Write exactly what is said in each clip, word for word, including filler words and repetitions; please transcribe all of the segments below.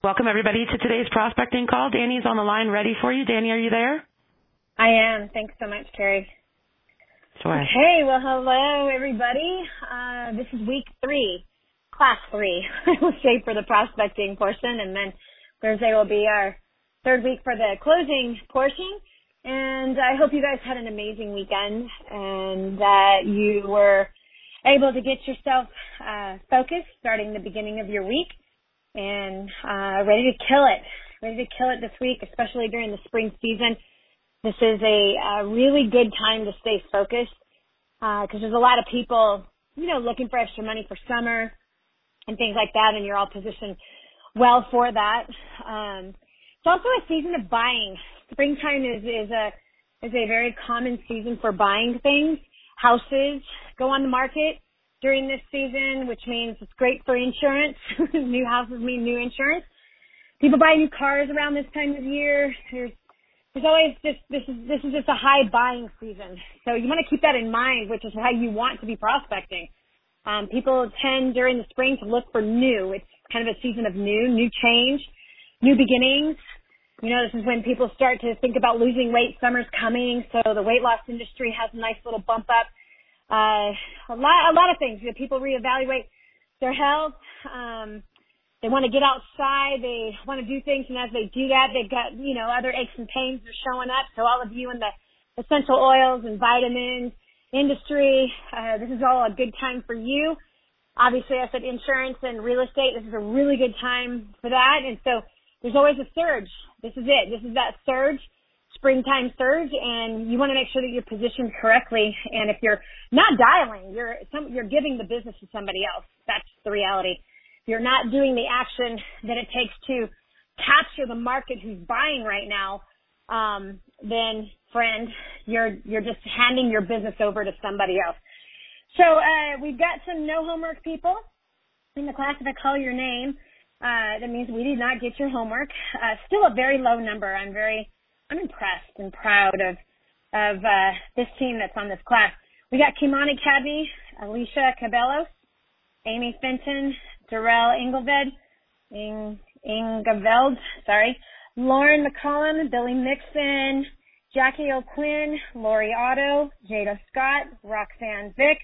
Welcome, everybody, to today's prospecting call. Danny's on the line ready for you. Danny, are you there? I am. Thanks so much, Carrie. Sure. Okay, well, hello, everybody. Uh, this is week three, class three, I will say, for the prospecting portion, and then Thursday will be our third week for the closing portion. And I hope you guys had an amazing weekend and that you were able to get yourself uh, focused starting the beginning of your week and uh, ready to kill it, ready to kill it this week, especially during the spring season. This is a, a really good time to stay focused because uh, there's a lot of people, you know, looking for extra money for summer and things like that, and you're all positioned well for that. Um, it's also a season of buying. Springtime is, is a is a very common season for buying things. Houses go on the market during this season, which means it's great for insurance. New houses mean new insurance. People buy new cars around this time of year. There's there's always just this is this is just a high buying season. So you want to keep that in mind, which is why you want to be prospecting. Um, people tend during the spring to look for new. It's kind of a season of new, new change, new beginnings. You know, this is when people start to think about losing weight. Summer's coming, so the weight loss industry has a nice little bump up. Uh, a lot, a lot of things. You know, people reevaluate their health. Um, they want to get outside. They want to do things, and as they do that, they've got, you know, other aches and pains are showing up. So all of you in the essential oils and vitamins industry, uh, this is all a good time for you. Obviously, I said insurance and real estate. This is a really good time for that. And so there's always a surge. This is it. This is that surge. Springtime surge, and you want to make sure that you're positioned correctly. And if you're not dialing, you're some, you're giving the business to somebody else. That's the reality. If you're not doing the action that it takes to capture the market who's buying right now, um, then, friend, you're you're just handing your business over to somebody else. So uh, we've got some no homework people in the class. If I call your name, uh, that means we did not get your homework. Uh, still a very low number. I'm very I'm impressed and proud of of uh, this team that's on this class. We got Kimani Cadney, Alicia Cabellos, Amy Fenton, Darrell Engelved, Ing, Ingeveld, sorry, Lauren McCollum, Billy Mixon, Jackie O'Quinn, Lori Otto, Jada Scott, Roxanne Vick,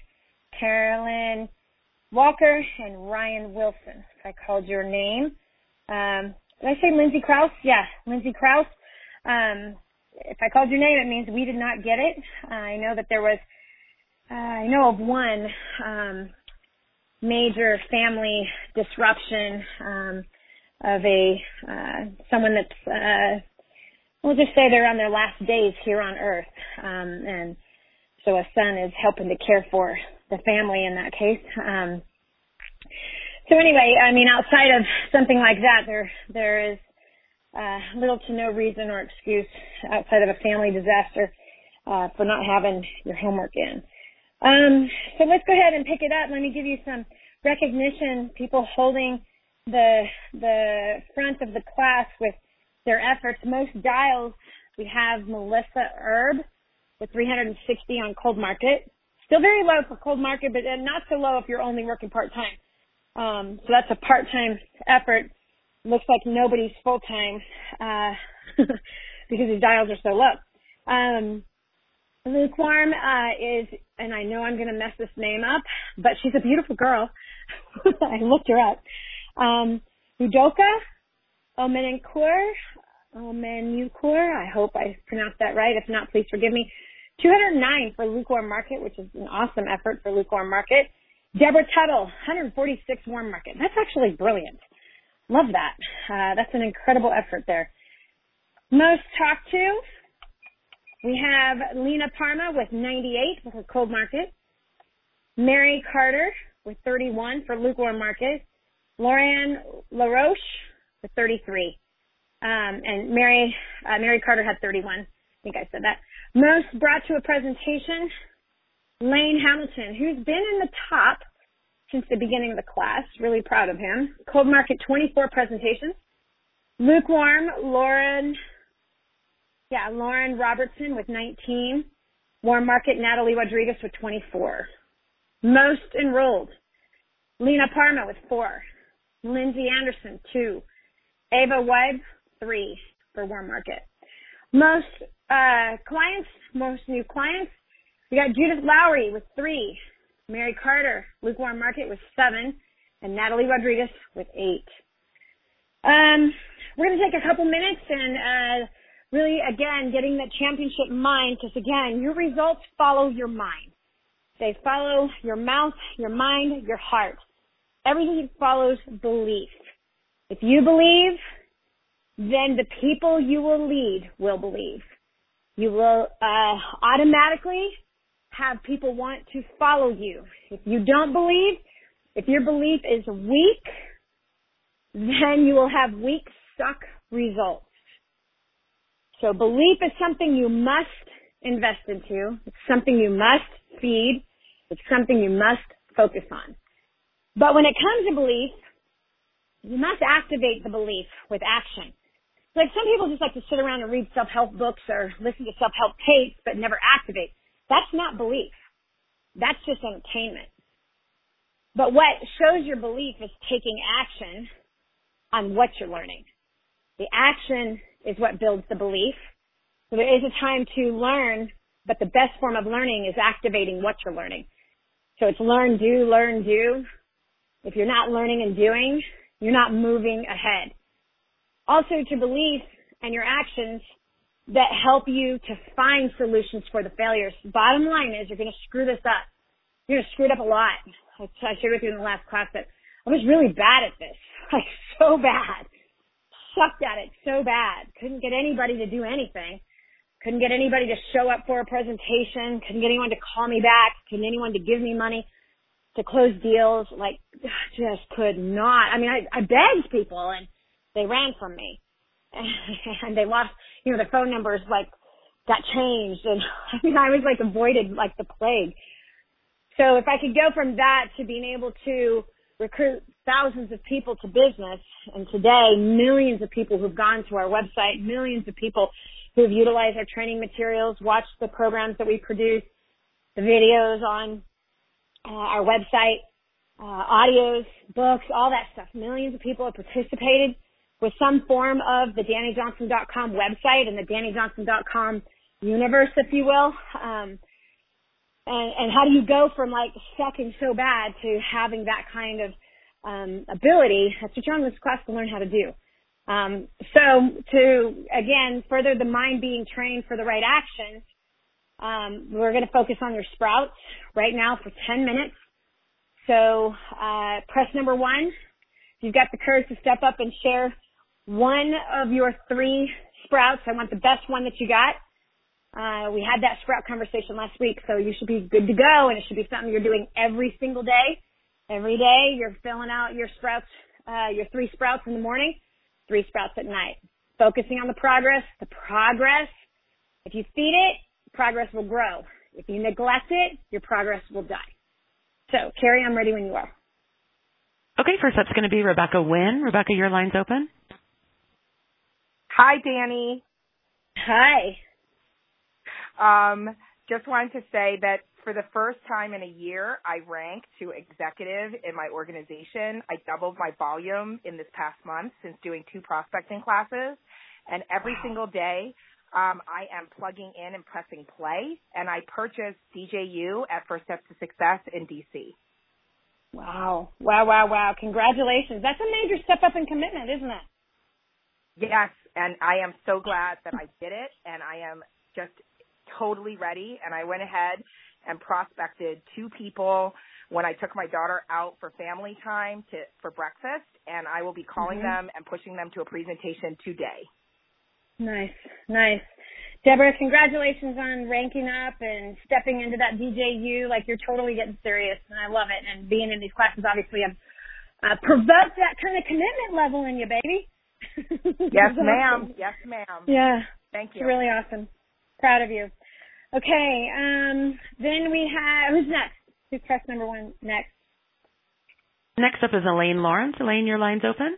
Carolyn Walker, and Ryan Wilson. If I called your name. Um, did I say Lindsay Krause? Yeah, Lindsay Krause. Um, if I called your name, it means we did not get it. Uh, I know that there was, uh, I know of one um, major family disruption um, of a uh, someone that's, uh, we'll just say they're on their last days here on Earth, um, and so a son is helping to care for the family in that case. Um, so anyway, I mean, outside of something like that, there there is Uh, little to no reason or excuse outside of a family disaster uh, for not having your homework in. Um, so let's go ahead and pick it up. Let me give you some recognition. People holding the the front of the class with their efforts. Most dials, we have Melissa Erb with three hundred sixty on Cold Market. Still very low for Cold Market, but not so low if you're only working part-time. Um, so that's a part-time effort. Looks like nobody's full-time uh, because these dials are so low. Um, Lukewarm uh, is, and I know I'm going to mess this name up, but she's a beautiful girl. I looked her up. Um, Udoka Omenenkur, Omenukur, I hope I pronounced that right. If not, please forgive me. two hundred nine for Lukewarm Market, which is an awesome effort for Lukewarm Market. Deborah Tuttle, one hundred forty-six Warm Market. That's actually brilliant. Love that. Uh, that's an incredible effort there. Most talked to, we have Lena Parma with ninety-eight for her Cold Market. Mary Carter with thirty-one for Lukewarm Market. Lorianne LaRoche with thirty-three. Um, and Mary uh, Mary Carter had thirty-one. I think I said that. Most brought to a presentation, Lane Hamilton, who's been in the top since the beginning of the class. Really proud of him. Cold Market, twenty-four presentations. Lukewarm, Lauren, yeah, Lauren Robertson with nineteen. Warm Market, Natalie Rodriguez with twenty-four. Most enrolled, Lena Parma with four. Lindsay Anderson, two. Ava Webb, three for warm market. Most uh, clients, most new clients, we got Judith Lowry with three, Mary Carter, lukewarm market with seven, and Natalie Rodriguez with eight. Um, we're going to take a couple minutes and uh, really, again, getting that championship mind, because, again, your results follow your mind. They follow your mouth, your mind, your heart. Everything follows belief. If you believe, then the people you will lead will believe. You will uh, automatically have people want to follow you. If you don't believe, if your belief is weak, then you will have weak, stuck results. So belief is something you must invest into. It's something you must feed. It's something you must focus on. But when it comes to belief, you must activate the belief with action. Like some people just like to sit around and read self-help books or listen to self-help tapes but never activate. That's not belief. That's just entertainment. But what shows your belief is taking action on what you're learning. The action is what builds the belief. So there is a time to learn, but the best form of learning is activating what you're learning. So it's learn, do, learn, do. If you're not learning and doing, you're not moving ahead. Also, to belief and your actions that help you to find solutions for the failures. Bottom line is you're going to screw this up. You're going to screw it up a lot. I shared with you in the last class that I was really bad at this. Like, so bad. Sucked at it so bad. Couldn't get anybody to do anything. Couldn't get anybody to show up for a presentation. Couldn't get anyone to call me back. Couldn't anyone to give me money to close deals. Like, just could not. I mean, I, I begged people, and they ran from me. And they lost, you know, their phone numbers, like, got changed. And, I mean, I was, like, avoided like the plague. So if I could go from that to being able to recruit thousands of people to business, and today millions of people who've gone to our website, millions of people who've utilized our training materials, watched the programs that we produce, the videos on uh, our website, uh, audios, books, all that stuff. Millions of people have participated with some form of the Danny Johnson dot com website and the Danny Johnson dot com universe, if you will. Um, and, and how do you go from like sucking so bad to having that kind of um, ability? That's what you're on this class to learn how to do. Um, so to, again, further the mind being trained for the right actions, um, we're going to focus on your sprouts right now for ten minutes. So uh, press number one. If you've got the courage to step up and share one of your three sprouts, I want the best one that you got. Uh, we had that sprout conversation last week, so you should be good to go, and it should be something you're doing every single day. Every day you're filling out your sprouts, uh, your three sprouts in the morning, three sprouts at night. Focusing on the progress. The progress, if you feed it, progress will grow. If you neglect it, your progress will die. So, Carrie, I'm ready when you are. Okay, first up's going to be Rebecca Wynn. Rebecca, your line's open. Hi, Danny. Hi. Um, just wanted to say that for the first time in a year, I ranked to executive in my organization. I doubled my volume in this past month since doing two prospecting classes. And every wow. single day, um, I am plugging in and pressing play. And I purchased D J U at First Steps to Success in D C. Wow. Wow, wow, wow. Congratulations. That's a major step up in commitment, isn't it? Yes. And I am so glad that I did it. And I am just totally ready. And I went ahead and prospected two people when I took my daughter out for family time to for breakfast. And I will be calling mm-hmm. them and pushing them to a presentation today. Nice. Nice. Deborah, congratulations on ranking up and stepping into that D J U. Like, you're totally getting serious, and I love it. And being in these classes, obviously, have uh, provoked that kind of commitment level in you, baby. Yes, ma'am. Yes, ma'am. Yeah. Thank you. It's really awesome. Proud of you. Okay. Um, then we have, who's next? Who's press number one next? Next up is Elaine Lawrence. Elaine, your line's open.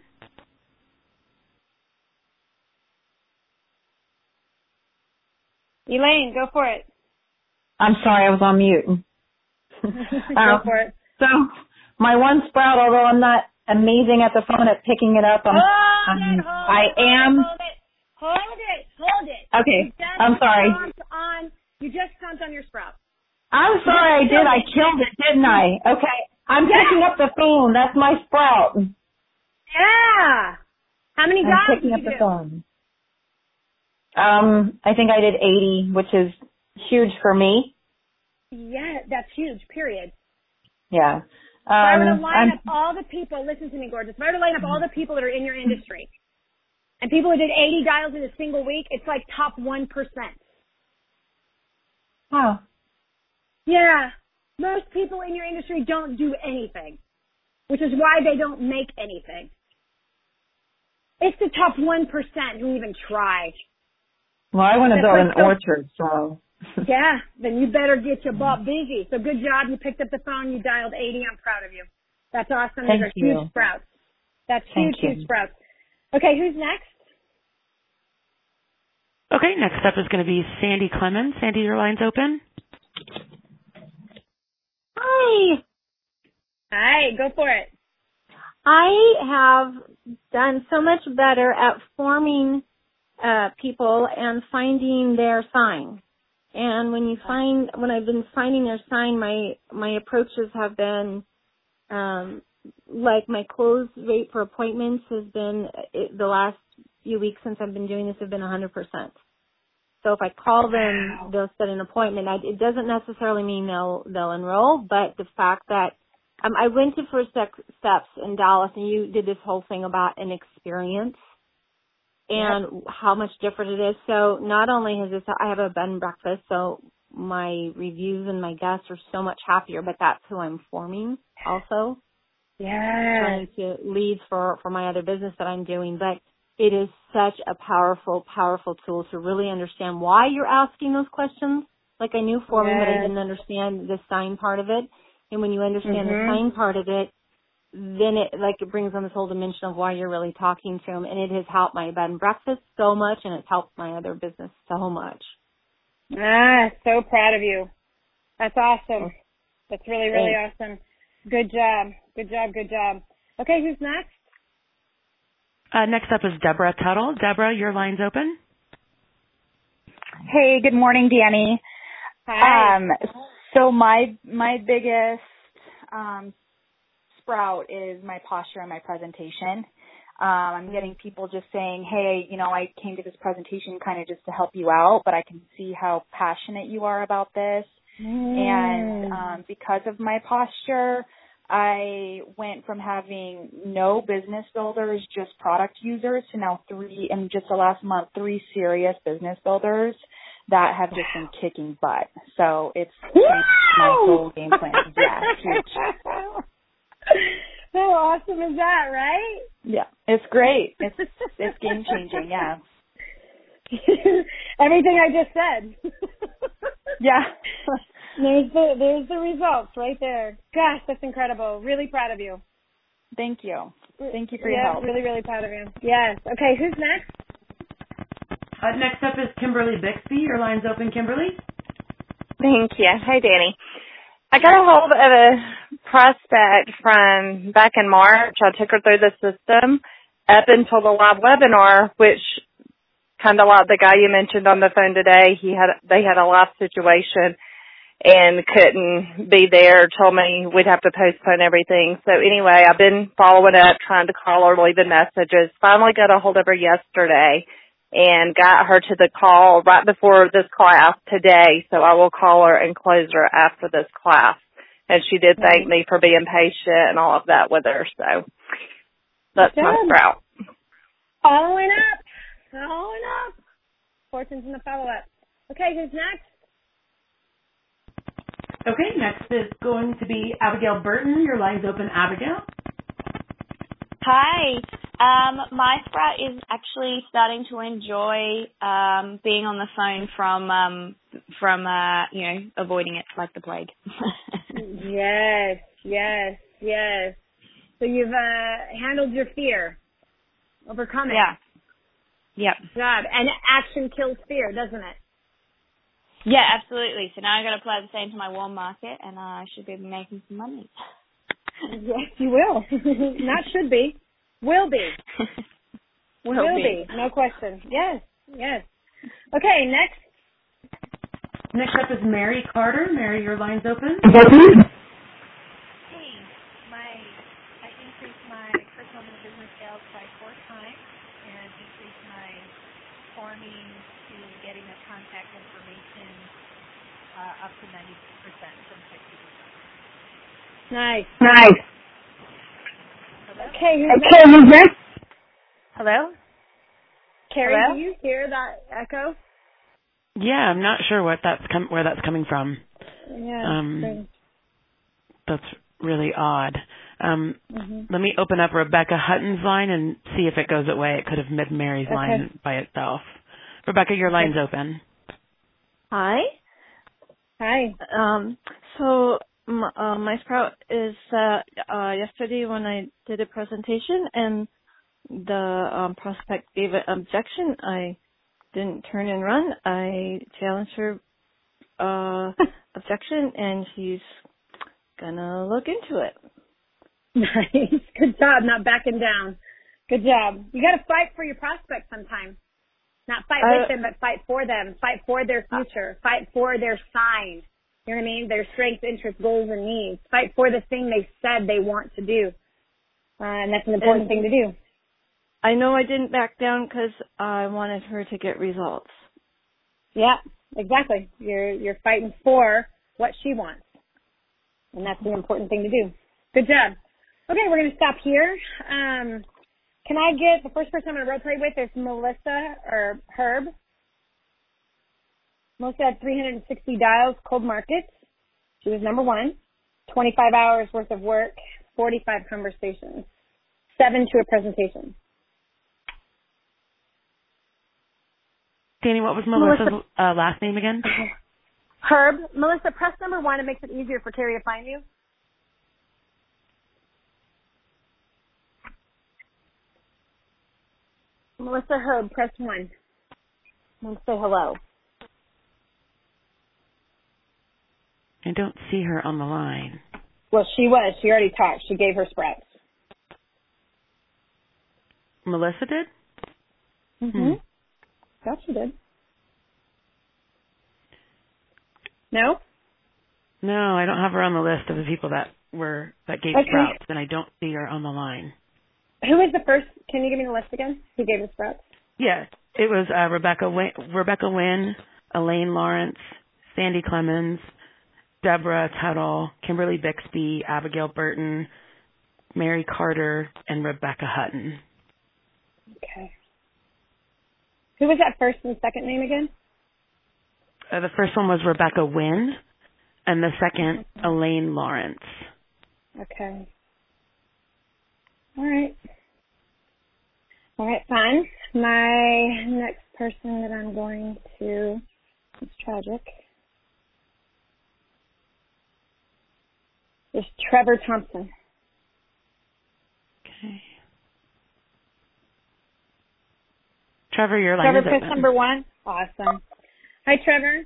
Elaine, go for it. I'm sorry, I was on mute. Go um, for it. So my one sprout, although I'm not amazing at the phone at picking it up. I'm, hold I'm, it, hold I it, am. Hold it, hold it, hold it. Okay, You just I'm sorry. stomped on, you just stomped on your sprout. I'm sorry I did. I killed it, didn't I? Okay. I'm Yeah. picking up the phone. That's my sprout. Yeah. How many I'm jobs picking did up you the do? phone. Um, I think I did eighty, which is huge for me. Yeah, that's huge, period. Yeah. Um, If I were to line I'm, up all the people, listen to me, gorgeous. If I were to line up all the people that are in your industry, and people who did eighty dials in a single week, it's like top one percent. wow. Yeah. Most people in your industry don't do anything, which is why they don't make anything. It's the top one percent who even try. Well, I want to That's build like an so- orchard, so. Yeah, then you better get your butt busy. So good job. You picked up the phone. You dialed eighty. I'm proud of you. That's awesome. Thank Those are you. huge sprouts. That's Thank huge, you. huge sprouts. Okay, who's next? Okay, next up is going to be Sandy Clemens. Sandy, your line's open. Hi. Hi, go for it. I have done so much better at forming uh, people and finding their sign. And when you find, when I've been finding their sign, my my approaches have been, um, like my close rate for appointments has been it, the last few weeks since I've been doing this have been one hundred percent. So if I call them, wow. they'll set an appointment. I, it doesn't necessarily mean they'll they'll enroll, but the fact that um, I went to First Steps in Dallas, and you did this whole thing about an experience and yep. how much different it is. So not only has this, I have a bed and breakfast, so my reviews and my guests are so much happier, but that's who I'm forming also. Yeah. Trying to lead for, for my other business that I'm doing, but it is such a powerful, powerful tool to really understand why you're asking those questions. Like I knew forming, yes. but I didn't understand the sign part of it. And when you understand mm-hmm. the sign part of it, then it like it brings on this whole dimension of why you're really talking to them. And it has helped my bed and breakfast so much, and it's helped my other business so much. Ah, so proud of you. That's awesome. That's really, really Thanks. awesome. Good job. Good job. Good job. Okay, who's next? Uh, next up is Deborah Tuttle. Deborah, your line's open. Hey, good morning, Danny. Hi. Um, so my my biggest um, sprout is my posture and my presentation. Um, I'm getting people just saying, hey, you know, I came to this presentation kind of just to help you out, but I can see how passionate you are about this. Mm. And um, because of my posture, I went from having no business builders, just product users, to now three, in just the last month, three serious business builders that have just been kicking butt. So it's changed my whole game plan. Yeah, huge. How awesome is that, right? Yeah, it's great. It's it's game changing. Yeah. Everything I just said. Yeah. There's the there's the results right there. Gosh, that's incredible. Really proud of you. Thank you. Thank you for your yeah, help. really, really proud of you. Yes. Okay, who's next? Uh, next up is Kimberly Bixby. Your line's open, Kimberly. Thank you. Hey, Danny. I got a hold of a prospect from back in March. I took her through the system up until the live webinar, which kind of like the guy you mentioned on the phone today. He had they had a life situation and couldn't be there. Told me we'd have to postpone everything. So anyway, I've been following up, trying to call her, leaving messages. Finally got a hold of her yesterday and got her to the call right before this class today. So I will call her and close her after this class. And she did thank me for being patient and all of that with her. So that's my sprout. Following up. Following up. Fortune's in the follow-up. Okay, who's next? Okay, next is going to be Abigail Burton. Your line's open, Abigail. Hi. Um, my sprout is actually starting to enjoy um, being on the phone from um, from uh, you know avoiding it like the plague. Yes, yes, yes. So you've uh, handled your fear, overcome it. Yeah. Yep. Good job. And action kills fear, doesn't it? Yeah, absolutely. So now I've got to apply the same to my warm market, and uh, I should be making some money. Yes, you will. Not should be. Will be. will, will be. be. No question. Yes. Yes. Okay, next. Next up is Mary Carter. Mary, your line's open. Hey, my I increased my personal and business sales by four times and increased my forming to getting the contact information uh, up to ninety percent from sixty percent. Nice. Nice. Hello? Okay, who's Okay, who's next? Hello? Carrie, Hello? do you hear that echo? Yeah, I'm not sure what that's com- where that's coming from. Yeah. Um, that's really odd. Um, mm-hmm. Let me open up Rebecca Hutton's line and see if it goes away. It could have mid Mary's Okay. line by itself. Rebecca, your line's open. Hi. Hi. Um, so m- uh, my sprout is uh, uh, yesterday when I did a presentation and the um, prospect gave an objection, I didn't turn and run. I challenged her uh, objection, and she's gonna look into it. Nice. Good job. Not backing down. Good job. You got to fight for your prospects sometimes. Not fight Uh, with them, but fight for them. Fight for their future. Fight for their sign. You know what I mean? Their strengths, interests, goals, and needs. Fight for the thing they said they want to do. Uh, and that's an important and thing to do. I know I didn't back down because I wanted her to get results. Yeah, exactly. You're you're fighting for what she wants. And that's an important thing to do. Good job. Okay, we're going to stop here. Um, can I get the first person I'm going to rotate with is Melissa or Herb. Melissa had three hundred sixty dials, cold markets. She was number one. twenty-five hours worth of work, forty-five conversations, seven to a presentation. Danny, what was Melissa's uh, last name again? Herb. Melissa, press number one. It makes it easier for Terry to find you. Melissa Herb, press one. I want to say hello. I don't see her on the line. Well, she was. She already talked. She gave her sprouts. Melissa did? Mm-hmm. Hmm. Thought she did. No? No, I don't have her on the list of the people that were that gave Okay. sprouts, and I don't see her on the line. Who was the first? Can you give me the list again? Who gave the sprouts? Yeah, it was uh, Rebecca Win, Rebecca Wynn, Elaine Lawrence, Sandy Clemens, Deborah Tuttle, Kimberly Bixby, Abigail Burton, Mary Carter, and Rebecca Hutton. Okay. Who was that first and second name again? Uh, the first one was Rebecca Wynn, and the second, Elaine Lawrence. Okay. All right. All right, fine. My next person that I'm going to, it's tragic, is Trevor Thompson. Okay. Trevor, your line Trevor, is press open. number one. Awesome. Hi, Trevor.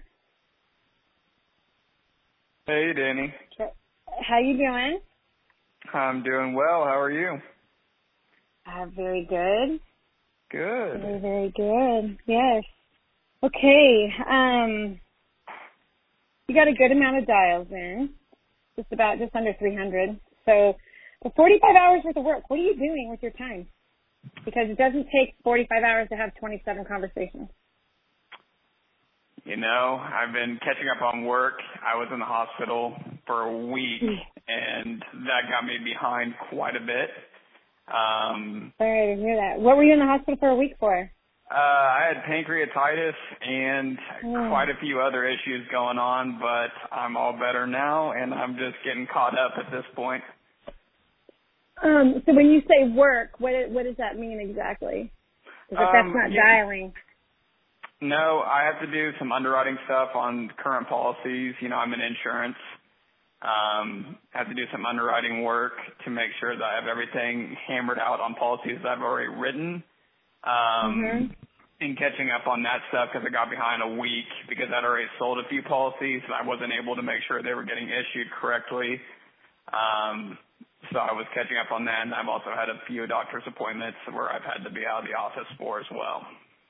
Hey, Danny. Tre- How you doing? I'm doing well. How are you? Uh, very good. Good. Very, very good. Yes. Okay. Um, you got a good amount of dials in. Just about, just under three hundred. So, for forty-five hours worth of work, what are you doing with your time? Because it doesn't take forty-five hours to have twenty-seven conversations. You know, I've been catching up on work. I was in the hospital for a week, and that got me behind quite a bit. Um, Sorry to hear that. What were you in the hospital for a week for? uh, I had pancreatitis and Mm. quite a few other issues going on, but I'm all better now, and I'm just getting caught up at this point. Um, so when you say work, what what does that mean exactly? Because if that's Um, not yeah. dialing. No, I have to do some underwriting stuff on current policies. You know, I'm in insurance. Um, I have to do some underwriting work to make sure that I have everything hammered out on policies that I've already written. Um, Mm-hmm. and catching up on that stuff because I got behind a week because I'd already sold a few policies and I wasn't able to make sure they were getting issued correctly. Um, So I was catching up on that, and I've also had a few doctor's appointments where I've had to be out of the office for as well.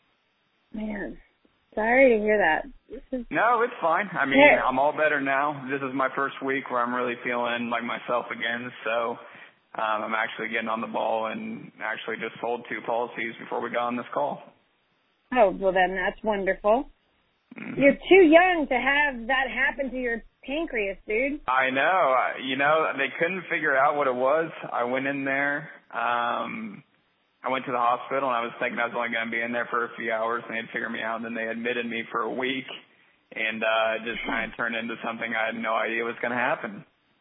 Man, sorry to hear that. This is... No, it's fine. I mean, yeah. I'm all better now. This is my first week where I'm really feeling like myself again, so um, I'm actually getting on the ball and actually just sold two policies before we got on this call. Oh, well then that's wonderful. Mm-hmm. You're too young to have that happen to your pancreas, dude. I know. You know, they couldn't figure out what it was. I went in there. Um, I went to the hospital, and I was thinking I was only going to be in there for a few hours, and they'd figure me out. And then they admitted me for a week, and uh, it just kind of turned into something I had no idea was going to happen.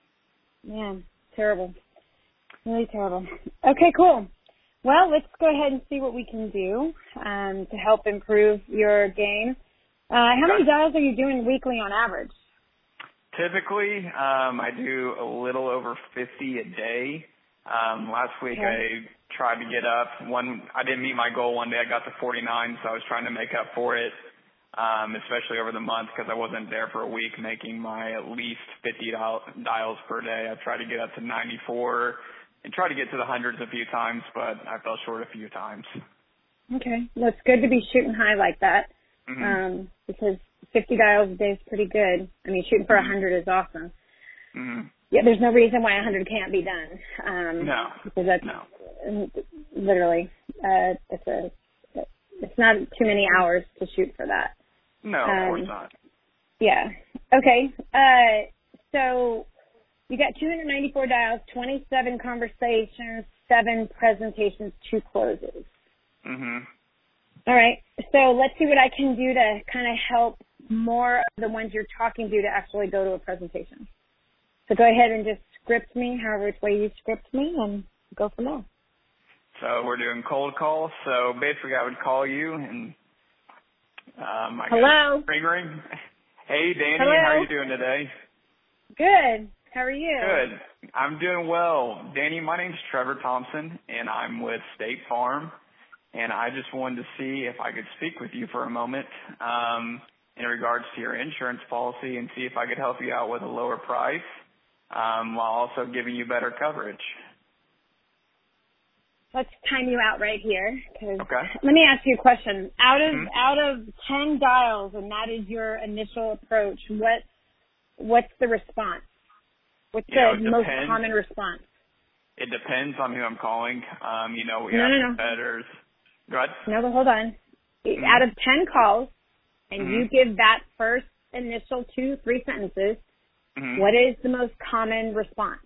Man, terrible. Really terrible. Okay, cool. Well, let's go ahead and see what we can do um, to help improve your game. Uh, how many dials are you doing weekly on average? Typically, um, I do a little over fifty a day. Um, last week okay. I tried to get up. One, I didn't meet my goal one day. I got to forty-nine, so I was trying to make up for it, um, especially over the month because I wasn't there for a week making my at least fifty dials per day. I tried to get up to ninety-four and try to get to the hundreds a few times, but I fell short a few times. Okay. Well, it's good to be shooting high like that. Mm-hmm. Um, because fifty dials a day is pretty good. I mean, shooting for a hundred is awesome. Mm-hmm. Yeah, there's no reason why a hundred can't be done. Um, no, because that's no. literally, uh, it's a, it's not too many hours to shoot for that. No, of um, course not. Yeah. Okay. Uh, so you got two hundred ninety-four dials, twenty-seven conversations, seven presentations, two closes. Mhm. All right. So let's see what I can do to kind of help more of the ones you're talking to to actually go to a presentation. So go ahead and just script me, however which way you script me, and go from there. So we're doing cold calls. So basically I would call you and um, I Hello. got ring ring. Hey, Danny. Hello. How are you doing today? Good. How are you? Good. I'm doing well. Danny, my name's Trevor Thompson, and I'm with State Farm. And I just wanted to see if I could speak with you for a moment um, in regards to your insurance policy and see if I could help you out with a lower price um, while also giving you better coverage. Let's time you out right here. Cause okay. Let me ask you a question. Out of mm-hmm. out of ten dials, and that is your initial approach, what what's the response? What's you know, the most depends. common response? It depends on who I'm calling. Um, you know, we no, have no, no. competitors. Go ahead. No, but hold on. Mm-hmm. Out of ten calls, and mm-hmm. you give that first initial two, three sentences, mm-hmm. what is the most common response?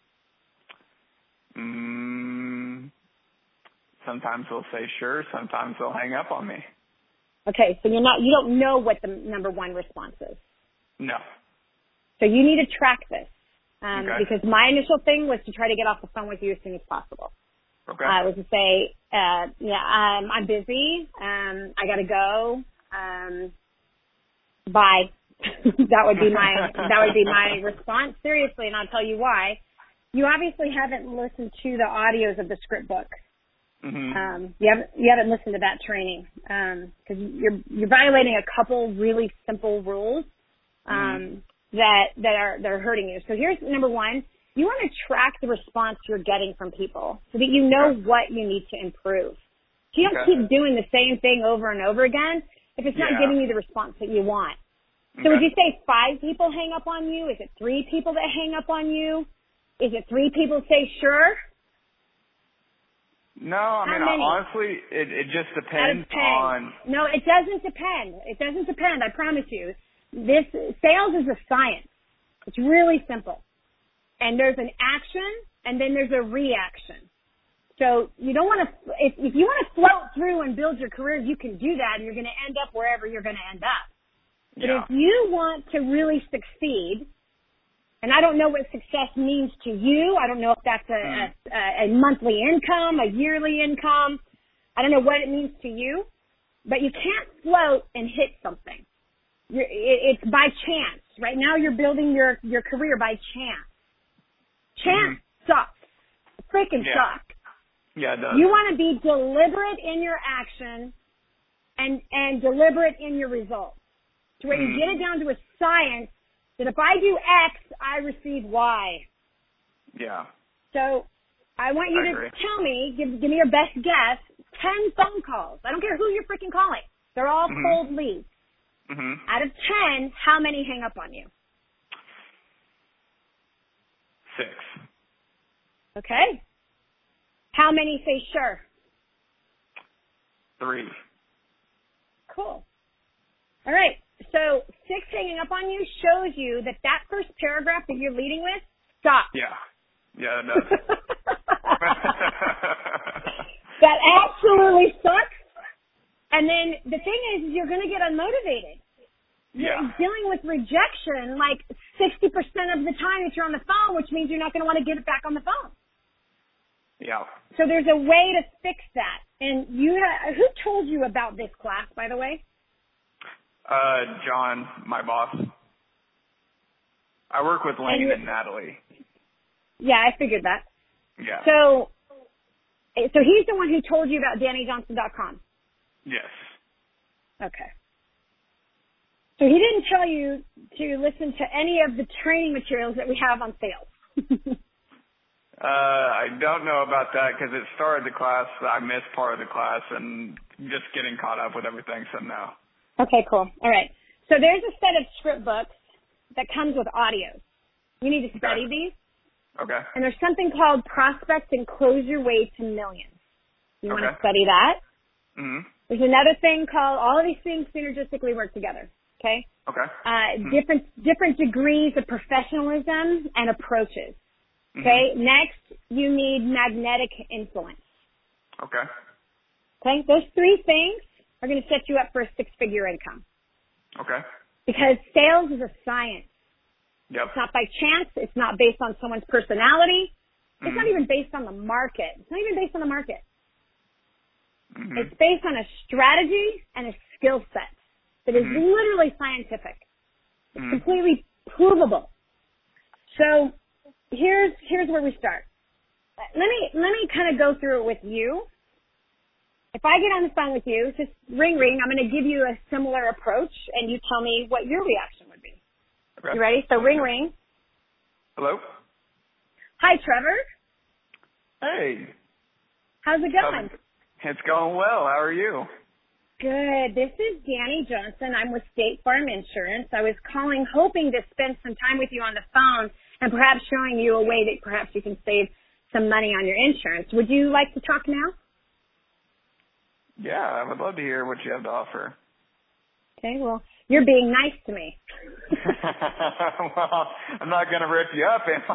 Mm, sometimes they'll say sure. Sometimes they'll hang up on me. Okay, so you're not, you don't know what the number one response is. No. So you need to track this. Um, okay. Because my initial thing was to try to get off the phone with you as soon as possible. Okay. I uh, was to say, uh, yeah, um, I'm busy. Um, I got to go. Um, bye. that would be my that would be my response. Seriously, and I'll tell you why. You obviously haven't listened to the audios of the script book. Mm-hmm. Um, you haven't you haven't listened to that training because um, you're you're violating a couple really simple rules um, mm-hmm. that that are that are hurting you. So here's number one. You want to track the response you're getting from people so that you know okay. what you need to improve. So you don't okay. keep doing the same thing over and over again if it's not yeah. giving you the response that you want. So okay. would you say five people hang up on you? Is it three people that hang up on you? Is it three people say sure? No, I mean, honestly, it, it just depends on... No, it doesn't depend. It doesn't depend, I promise you. This sales is a science. It's really simple. And there's an action, and then there's a reaction. So you don't want to, if, if you want to float through and build your career, you can do that, and you're going to end up wherever you're going to end up. But yeah. if you want to really succeed, and I don't know what success means to you, I don't know if that's a, mm. a, a monthly income, a yearly income, I don't know what it means to you, but you can't float and hit something. You're, it, it's by chance. Right now you're building your, your career by chance. Chance mm-hmm. sucks. It freaking yeah. sucks. Yeah, it does. You want to be deliberate in your action and, and deliberate in your results. To where mm-hmm. you get it down to a science that if I do X, I receive Y. Yeah. So I want you I to agree. tell me, give, give me your best guess, ten phone calls. I don't care who you're freaking calling. They're all Mhm. cold leads. Mhm. Out of ten, how many hang up on you? Six. Okay. How many say sure? Three. Cool. All right. So six hanging up on you shows you that that first paragraph that you're leading with, stop. Yeah. Yeah, it does. That absolutely sucks. And then the thing is, you're going to get unmotivated. You're Yeah. dealing with rejection like sixty percent of the time that you're on the phone, which means you're not going to want to get it back on the phone. Yeah. So there's a way to fix that. And you, ha- who told you about this class, by the way? Uh, John, my boss. I work with Lane And and Natalie. Yeah, I figured that. Yeah. So, so he's the one who told you about Danny Johnson dot com. Yes. Okay. So he didn't tell you to listen to any of the training materials that we have on sales. Uh, I don't know about that because it started the class. I missed part of the class and just getting caught up with everything. So no. Okay, cool. All right. So there's a set of script books that comes with audio. You need to study Okay. these. Okay. And there's something called Prospect and Close Your Way to Millions. You want to Okay. study that? Mhm. There's another thing called, all of these things synergistically work together. Okay? Okay. Uh, Mhm. different, different degrees of professionalism and approaches. Okay? Mhm. Next, you need magnetic influence. Okay. Okay? Those three things are going to set you up for a six-figure income. Okay. Because sales is a science. Yep. It's not by chance. It's not based on someone's personality. It's Mhm. not even based on the market. It's not even based on the market. Mhm. It's based on a strategy and a skill set that is Mhm. literally scientific. It's Mhm. completely provable. So here's here's where we start. Let me let me kind of go through it with you. If I get on the phone with you, just ring ring. I'm going to give you a similar approach, and you tell me what your reaction would be. Okay. You ready? So ring ring. Hello. Hi, Trevor. Hey. How's it How's going? it- It's going well. How are you? Good. This is Danny Johnson. I'm with State Farm Insurance. I was calling hoping to spend some time with you on the phone and perhaps showing you a way that perhaps you can save some money on your insurance. Would you like to talk now? Yeah, I would love to hear what you have to offer. Okay, well, you're being nice to me. Well, I'm not going to rip you up, am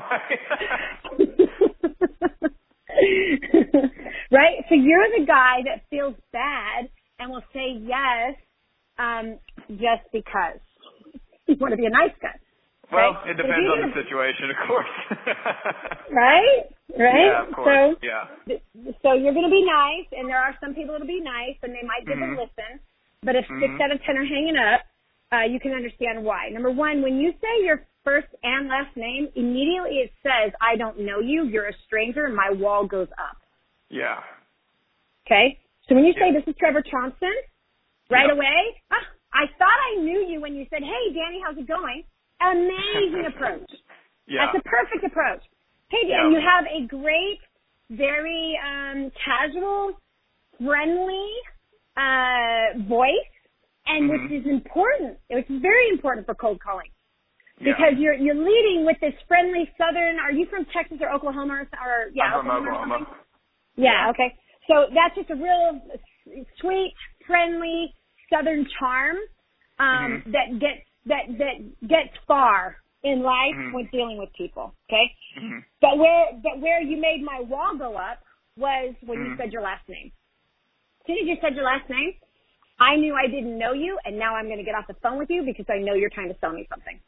I? Right? So you're the guy that feels bad and will say yes um, just because. You want to be a nice guy. Well, right? it depends on the situation, of course. Right? Right? Yeah, of course. So, yeah. th- so you're going to be nice, and there are some people that'll be nice, and they might give Mhm. a listen. But if Mhm. six out of ten are hanging up, uh, you can understand why. Number one, when you say your first and last name, immediately it says, I don't know you, you're a stranger, and my wall goes up. Yeah. Okay? So when you say Yeah. this is Trevor Thompson, right Yep. away, ah, I thought I knew you when you said, hey, Danny, how's it going? Amazing approach. Yeah. That's a perfect approach. Hey, Yeah. and you have a great, very um, casual, friendly uh, voice, and Mhm. which is important. Which is very important for cold calling Yeah. because you're you're leading with this friendly Southern. Are you from Texas or Oklahoma or, or yeah, I'm from Oklahoma or Oklahoma. something? Yeah. Okay. So that's just a real sweet, friendly Southern charm um, Mhm. that gets that that gets far in life Mhm. when dealing with people. Okay. Mhm. But where but where you made my wall go up was when you Mhm. said your last name. As soon as you said your last name, I knew I didn't know you, and now I'm going to get off the phone with you because I know you're trying to sell me something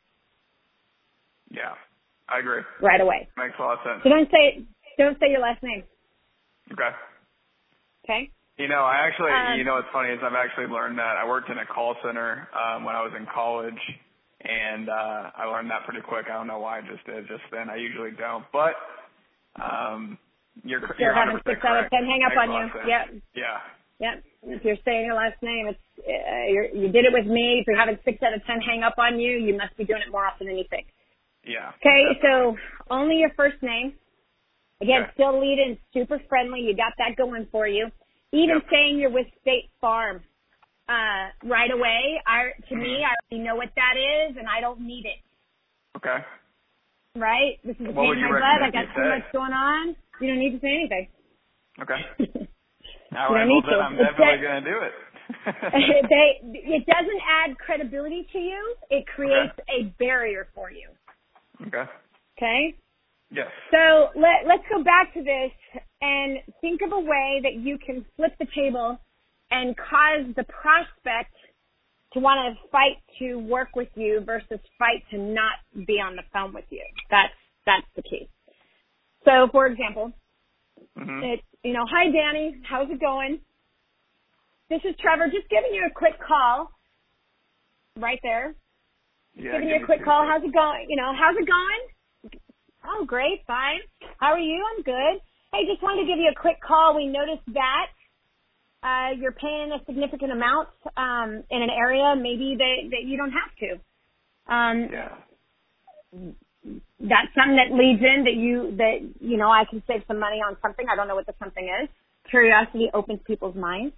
Yeah. I agree. right away. Makes a lot of sense. So don't say don't say your last name. Okay. Okay. You know, I actually, Um, you know what's funny is I've actually learned that. I worked in a call center um, when I was in college, and uh, I learned that pretty quick. I don't know why I just did just then. I usually don't. But um, you're, Still you're having one hundred percent six out of correct. ten hang up Makes on a lot you. of sense. Yep. Yeah. Yep. If you're saying your last name, it's uh, you're, you did it with me. If you're having six out of ten hang up on you, you must be doing it more often than you think. Yeah. Okay, definitely. so only your first name. Again, okay. still lead in, super friendly. You got that going for you. Even yep. saying you're with State Farm uh, right away, I, to me, I already know what that is, and I don't need it. Okay. Right? This is a What pain in would you my butt. I recommend got you too say? much going on. You don't need to say anything. Okay. You All right. don't Well, need then to. I'm It's definitely that- going to do it. they, it doesn't add credibility to you. It creates okay. a barrier for you. Okay. Okay? Yes. So let, let's go back to this and think of a way that you can flip the table and cause the prospect to want to fight to work with you versus fight to not be on the phone with you. That's, that's the key. So, for example, mm-hmm. it's, you know, hi, Danny. How's it going? This is Trevor. Just giving you a quick call. Right there. Yeah, giving you a quick call. How's it going? You know, how's it going? Oh, great. Fine. How are you? I'm good. Hey, just wanted to give you a quick call. We noticed that uh, you're paying a significant amount um, in an area maybe that, that you don't have to. Um, yeah. That's something that leads in that you, that, you know, I can save some money on something. I don't know what the something is. Curiosity opens people's minds.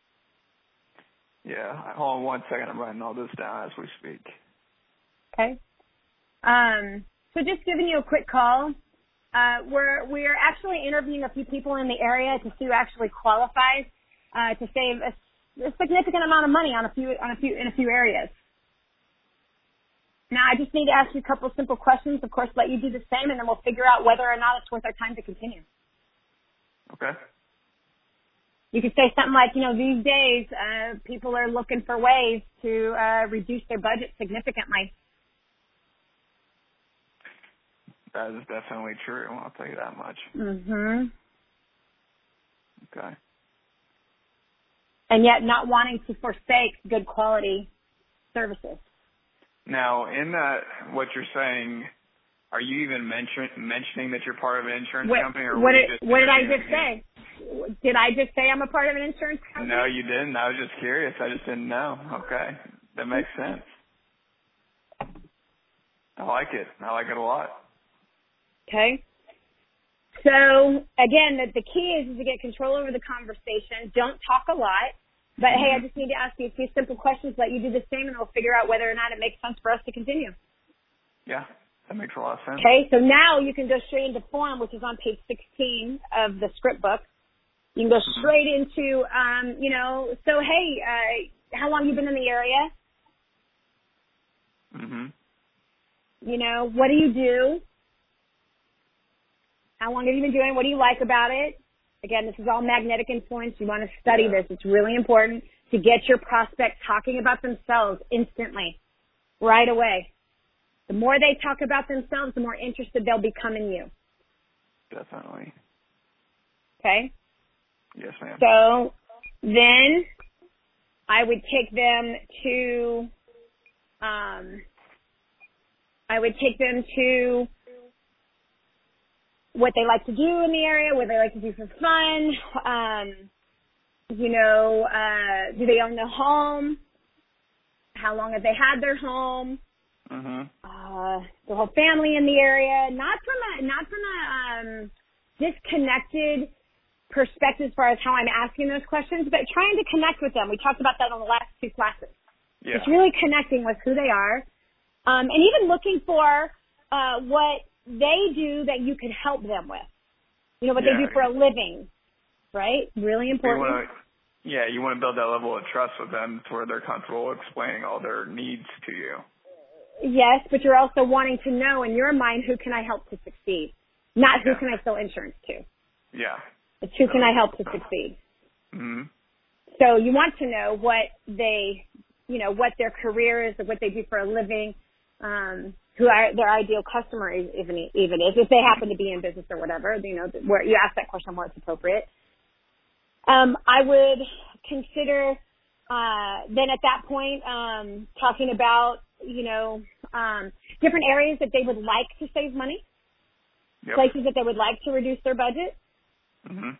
Yeah. Hold on one second. I'm writing all this down as we speak. Okay. Um, so just giving you a quick call. Uh, we're, we're actually interviewing a few people in the area to see who actually qualifies, uh, to save a, a significant amount of money on a few, on a few, in a few areas. Now, I just need to ask you a couple simple questions, of course, let you do the same, and then we'll figure out whether or not it's worth our time to continue. Okay. You could say something like, you know, these days, uh, people are looking for ways to, uh, reduce their budget significantly. That is definitely true. I'll tell you that much. Mm-hmm. Okay. And yet not wanting to forsake good quality services. Now, in that, what you're saying, are you even mention, mentioning that you're part of an insurance what, company? Or what, were you did, just what did I just me? say? Did I just say I'm a part of an insurance company? No, you didn't. I was just curious. I just didn't know. Okay. That makes sense. I like it. I like it a lot. Okay. So, again, the, the key is, is to get control over the conversation. Don't talk a lot. But, hey, I just need to ask you a few simple questions, let you do the same, and we'll figure out whether or not it makes sense for us to continue. Yeah, that makes a lot of sense. Okay, so now you can go straight into form, which is on page sixteen of the script book. You can go Mm-hmm. straight into, um, you know, so, hey, uh, how long you been in the area? Mm-hmm. You know, what do you do? How long have you been doing it? What do you like about it? Again, this is all magnetic influence. You want to study yeah. this. It's really important to get your prospect talking about themselves instantly, right away. The more they talk about themselves, the more interested they'll become in you. Definitely. Okay? Yes, ma'am. So then I would take them to, um, I would take them to what they like to do in the area, what they like to do for fun. Um, you know, uh, do they own the home? How long have they had their home? Mm-hmm. Uh, the whole family in the area. Not from a, not from a um, disconnected perspective as far as how I'm asking those questions, but trying to connect with them. We talked about that on the last two classes. Yeah. It's really connecting with who they are, um, and even looking for uh, what they do that you could help them with. You know, what yeah. they do for a living, right? Really important. You wanna, yeah, you want to build that level of trust with them to where they're comfortable explaining all their needs to you. Yes, but you're also wanting to know in your mind, who can I help to succeed? Not who yeah. can I sell insurance to. Yeah. It's who can I help to succeed. Mm-hmm. So you want to know what they, you know, what their career is, or what they do for a living, um, who are their ideal customer is, even even is, if they happen to be in business or whatever. You know, where you ask that question where it's appropriate. Um, I would consider uh, then at that point um, talking about, you know, um, different areas that they would like to save money, yep. places that they would like to reduce their budget. Mm-hmm.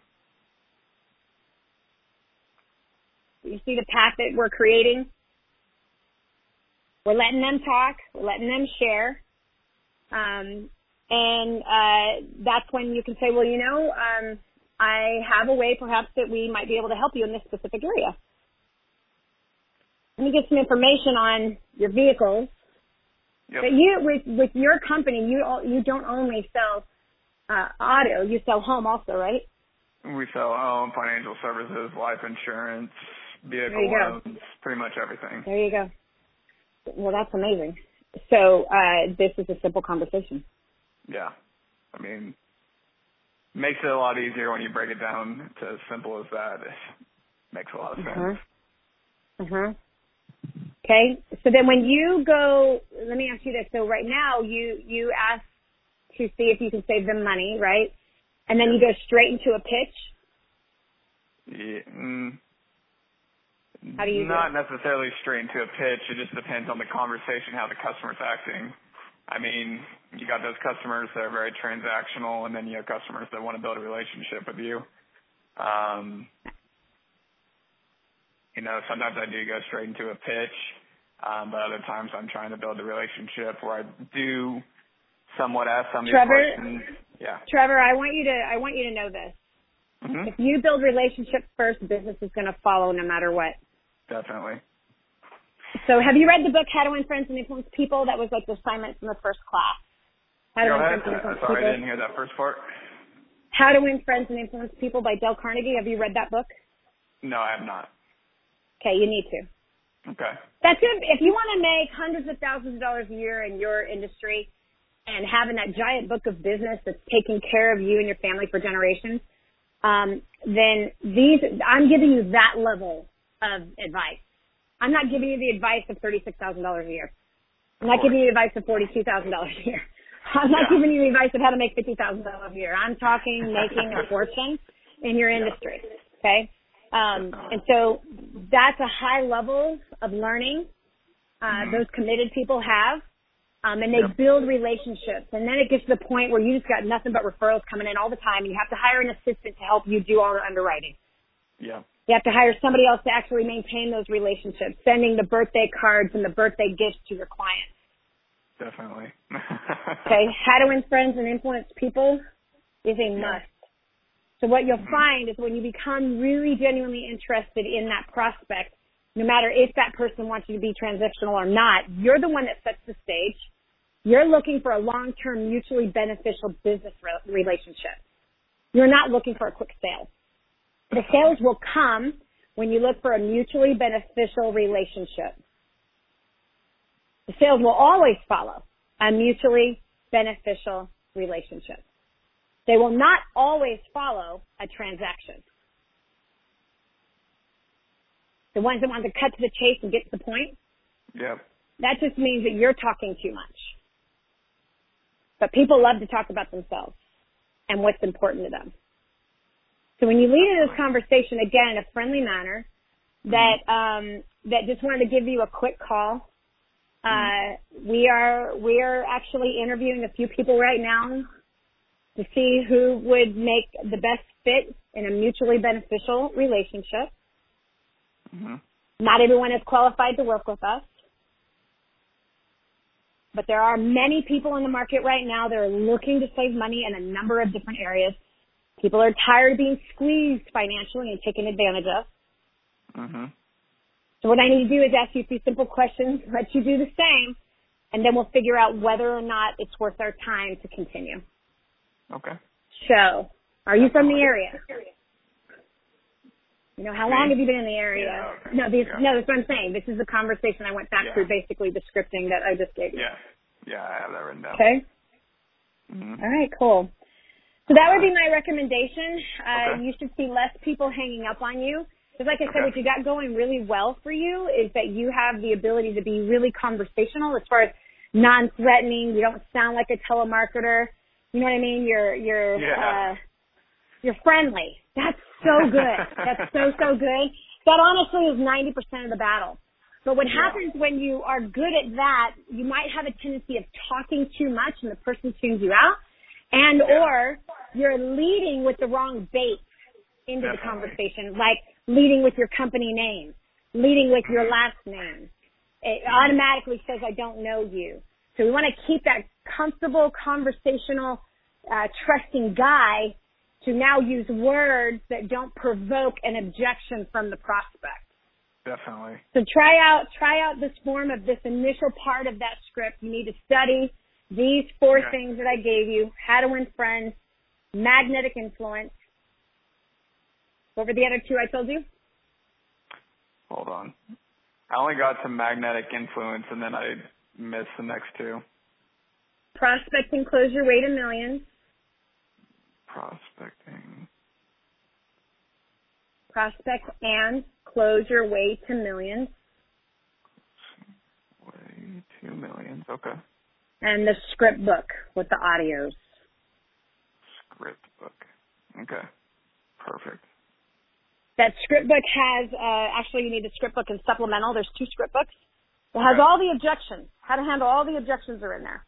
You see the path that we're creating? We're letting them talk. We're letting them share. Um, And uh, that's when you can say, well, you know, um, I have a way perhaps that we might be able to help you in this specific area. Let me get some information on your vehicles. Yep. But you, with with your company, you you don't only sell uh, auto, you sell home also, right? We sell home, financial services, life insurance, vehicle loans, pretty much everything. There you go. Well, that's amazing. So uh, this is a simple conversation. Yeah. I mean, makes it a lot easier when you break it down to as simple as that. It makes a lot of sense. Uh-huh. Uh-huh. Okay. So then when you go, let me ask you this. So right now you, you ask to see if you can save them money, right? And then you go straight into a pitch? Yeah. Mm, How do you Not do it? necessarily straight into a pitch. It just depends on the conversation, how the customer's acting. I mean, you got those customers that are very transactional, and then you have customers that want to build a relationship with you. Um, you know, sometimes I do go straight into a pitch, um, but other times I'm trying to build a relationship where I do somewhat ask some of these Trevor, questions. Yeah. Trevor, I want you to I want you to know this. Mm-hmm. If you build relationships first, business is going to follow no matter what. Definitely. So have you read the book How to Win Friends and Influence People? That was like the assignment from the first class. How to Go Win ahead. Friends and Influence Sorry, People. I didn't hear that first part. How to Win Friends and Influence People by Dale Carnegie. Have you read that book? No, I have not. Okay, you need to. Okay. That's it. If you want to make hundreds of thousands of dollars a year in your industry and having that giant book of business that's taking care of you and your family for generations, um, then these, I'm giving you that level of advice. I'm not giving you the advice of thirty-six thousand dollars a year. I'm not giving you the advice of forty-two thousand dollars a year. I'm not yeah. giving you the advice of how to make fifty thousand dollars a year. I'm talking making a fortune in your industry. Okay? Um, and so that's a high level of learning uh, those committed people have. Um, and they yep. build relationships. And then it gets to the point where you just got nothing but referrals coming in all the time. And you have to hire an assistant to help you do all the underwriting. Yeah. You have to hire somebody else to actually maintain those relationships, sending the birthday cards and the birthday gifts to your clients. Definitely. Okay. How to Win Friends and Influence People is a yeah. must. So what you'll find is when you become really genuinely interested in that prospect, no matter if that person wants you to be transitional or not, you're the one that sets the stage. You're looking for a long-term, mutually beneficial business re- relationship. You're not looking for a quick sale. The sales will come when you look for a mutually beneficial relationship. The sales will always follow a mutually beneficial relationship. They will not always follow a transaction. The ones that want to cut to the chase and get to the point, yep. that just means that you're talking too much. But people love to talk about themselves and what's important to them. So when you lead into this conversation, again, in a friendly manner, that um, that just wanted to give you a quick call. Uh, we are we are actually interviewing a few people right now to see who would make the best fit in a mutually beneficial relationship. Mm-hmm. Not everyone is qualified to work with us. But there are many people in the market right now that are looking to save money in a number of different areas. People are tired of being squeezed financially and taken advantage of. Mm-hmm. So what I need to do is ask you a few simple questions, let you do the same, and then we'll figure out whether or not it's worth our time to continue. Okay. So, are you from the area? You know, how Me? long have you been in the area? Yeah, okay. No, these, yeah. no, that's what I'm saying. This is the conversation I went back yeah. through, basically the scripting that I just gave you. Yeah. Yeah, I have that written down. Okay. Mm-hmm. All right, cool. So that would be my recommendation. Uh, okay. You should see less people hanging up on you. Because like I said, okay. what you got going really well for you is that you have the ability to be really conversational as far as non-threatening. You don't sound like a telemarketer. You know what I mean? You're, you're, yeah. uh, you're friendly. That's so good. That's so, so good. That honestly is ninety percent of the battle. But what yeah. happens when you are good at that, you might have a tendency of talking too much and the person tunes you out. And yeah. or you're leading with the wrong bait into Definitely. the conversation, like leading with your company name, leading with your last name. It automatically says, I don't know you. So we want to keep that comfortable, conversational, uh, trusting guy to now use words that don't provoke an objection from the prospect. Definitely. So try out, try out this form of this initial part of that script. You need to study these four okay. things that I gave you: how to win friends, magnetic influence. What were the other two I told you? Hold on. I only got to magnetic influence, and then I missed the next two. Prospecting, close your way to millions. Prospecting. Prospect and close your way to millions. Way to millions, okay. And the script book with the audios. Script book. Okay. Perfect. That script book has, uh, actually you need a script book and supplemental. There's two script books. It has okay. all the objections. How to handle all the objections are in there.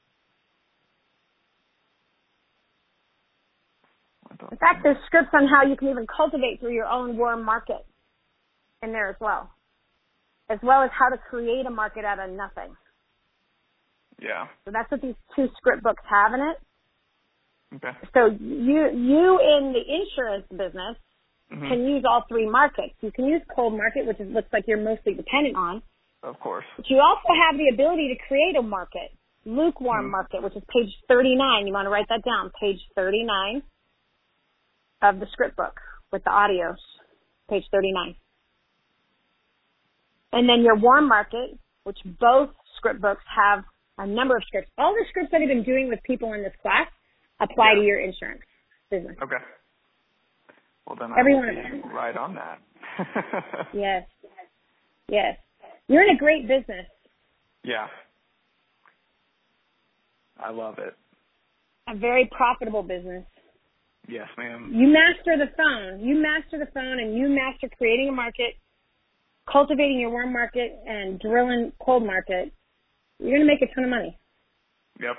In fact, there's scripts on how you can even cultivate through your own warm market in there as well. As well as how to create a market out of nothing. Yeah. So that's what these two script books have in it. Okay. So you, you in the insurance business mm-hmm. can use all three markets. You can use cold market, which is, looks like you're mostly dependent on. Of course. But you also have the ability to create a market. Lukewarm mm-hmm. market, which is page thirty-nine. You want to write that down. Page thirty-nine of the script book with the audios. Page thirty-nine. And then your warm market, which both script books have a number of scripts. All the scripts that I've been doing with people in this class apply yeah. to your insurance business. Okay. Well, then Every I one will of them. be right on that. Yes. Yes. You're in a great business. Yeah. I love it. A very profitable business. Yes, ma'am. You master the phone. You master the phone and you master creating a market, cultivating your warm market, and drilling cold market. You're going to make a ton of money. Yep.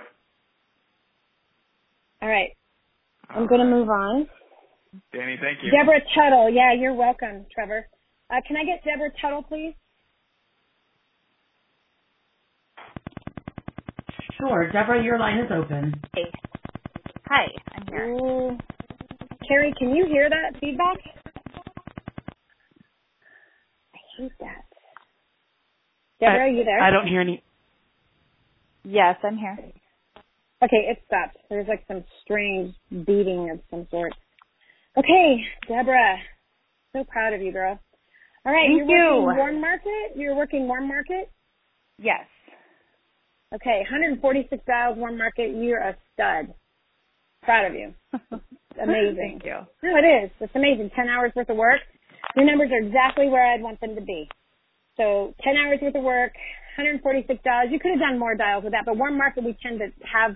All right. I'm All going right. to move on. Danny, thank you. Deborah Tuttle. Yeah, you're welcome, Trevor. Uh, can I get Deborah Tuttle, please? Sure. Deborah, your line is open. Hey. Hi, I'm here. Ooh. Carrie, can you hear that feedback? I hate that. Deborah, I, are you there? I don't hear any. Yes, I'm here. Okay, it stopped. There's like some strange beating of some sort. Okay, Deborah. So proud of you, girl. All right, Thank you're you. working warm market? You're working warm market? Yes. Okay, one hundred forty-six dials, warm market. You're a stud. Proud of you. Amazing. Thank you. No, it is. It's amazing. Ten hours worth of work. Your numbers are exactly where I'd want them to be. So ten hours worth of work, one hundred forty-six dials. You could have done more dials with that, but warm market we tend to have,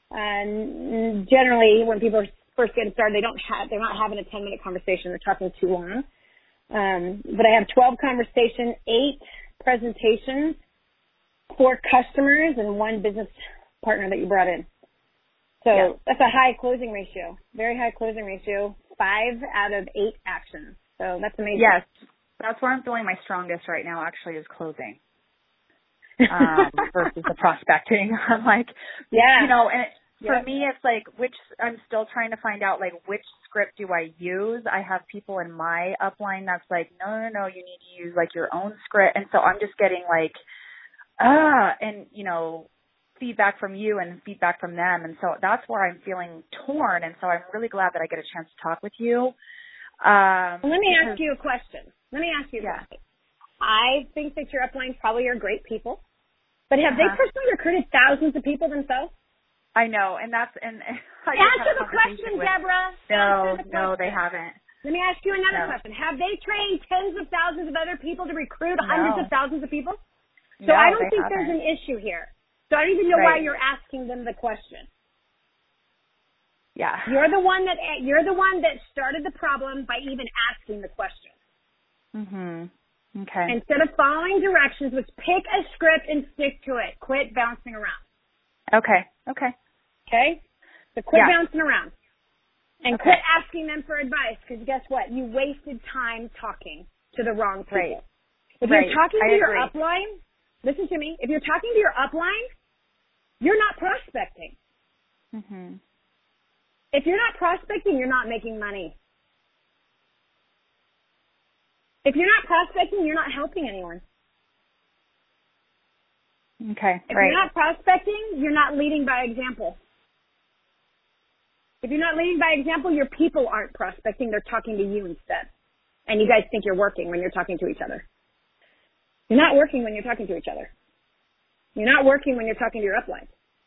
uh, generally when people are first getting started, they don't have, they're not having a ten minute conversation. They're talking too long. Um, but I have twelve conversations, eight presentations, four customers, and one business partner that you brought in. So yeah. That's a high closing ratio, very high closing ratio, five out of eight actions. So that's amazing. Yes, that's where I'm feeling my strongest right now actually is closing um, versus the prospecting. I'm like, yeah, you know, and it, for yeah. me it's like which, I'm still trying to find out like which script do I use. I have people in my upline that's like, no, no, no, you need to use like your own script. And so I'm just getting like, ah, and you know, feedback from you and feedback from them. And so that's where I'm feeling torn. And so I'm really glad that I get a chance to talk with you. Um, well, let me because, ask you a question. Let me ask you a yeah. question. I think that your upline probably are great people, but have uh-huh. they personally recruited thousands of people themselves? I know. And that's, and I answer the question, with, Deborah. No, the no, they haven't. Let me ask you another no. question. Have they trained tens of thousands of other people to recruit no. hundreds of thousands of people? So no, I don't think haven't. there's an issue here. So I don't even know right. why you're asking them the question. Yeah. You're the one that you're the one that started the problem by even asking the question. Mhm. Okay. Instead of following directions, which pick a script and stick to it. Quit bouncing around. Okay. Okay. Okay? So quit yeah. bouncing around. And okay. quit asking them for advice, because guess what? You wasted time talking to the wrong people. Right. If right. you're talking I to agree. your upline, listen to me. If you're talking to your upline, you're not prospecting. Mm-hmm. If you're not prospecting, you're not making money. If you're not prospecting, you're not helping anyone. Okay, If right. you're not prospecting, you're not leading by example. If you're not leading by example, your people aren't prospecting. They're talking to you instead. And you guys think you're working when you're talking to each other. You're not working when you're talking to each other. You're not working when you're talking to your upline.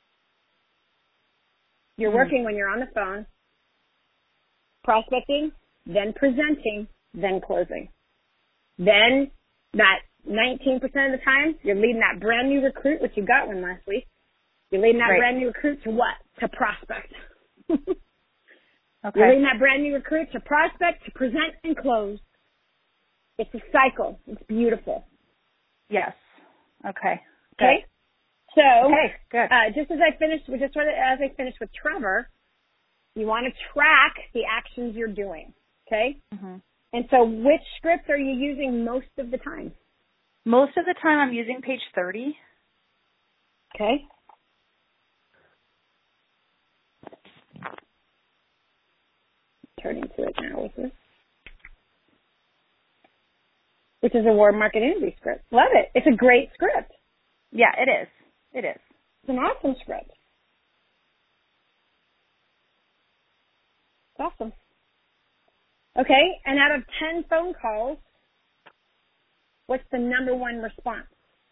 You're Mm-hmm. working when you're on the phone, prospecting, then presenting, then closing. Then that nineteen percent of the time, you're leading that brand new recruit, which you got one last week. You're leading that Right. brand new recruit to what? To prospect. Okay. You're leading that brand new recruit to prospect, to present, and close. It's a cycle. It's beautiful. Yes. Okay. Okay? So, Okay, good. Uh, just as I finished, just as I finished with Trevor, you want to track the actions you're doing. Okay? Mm-hmm. And so which script are you using most of the time? Most of the time I'm using page thirty. Okay. Turning to it now with this. Which is a warm market interview script. Love it. It's a great script. Yeah, it is. It is. It's an awesome script. It's awesome. Okay, and out of ten phone calls, what's the number one response?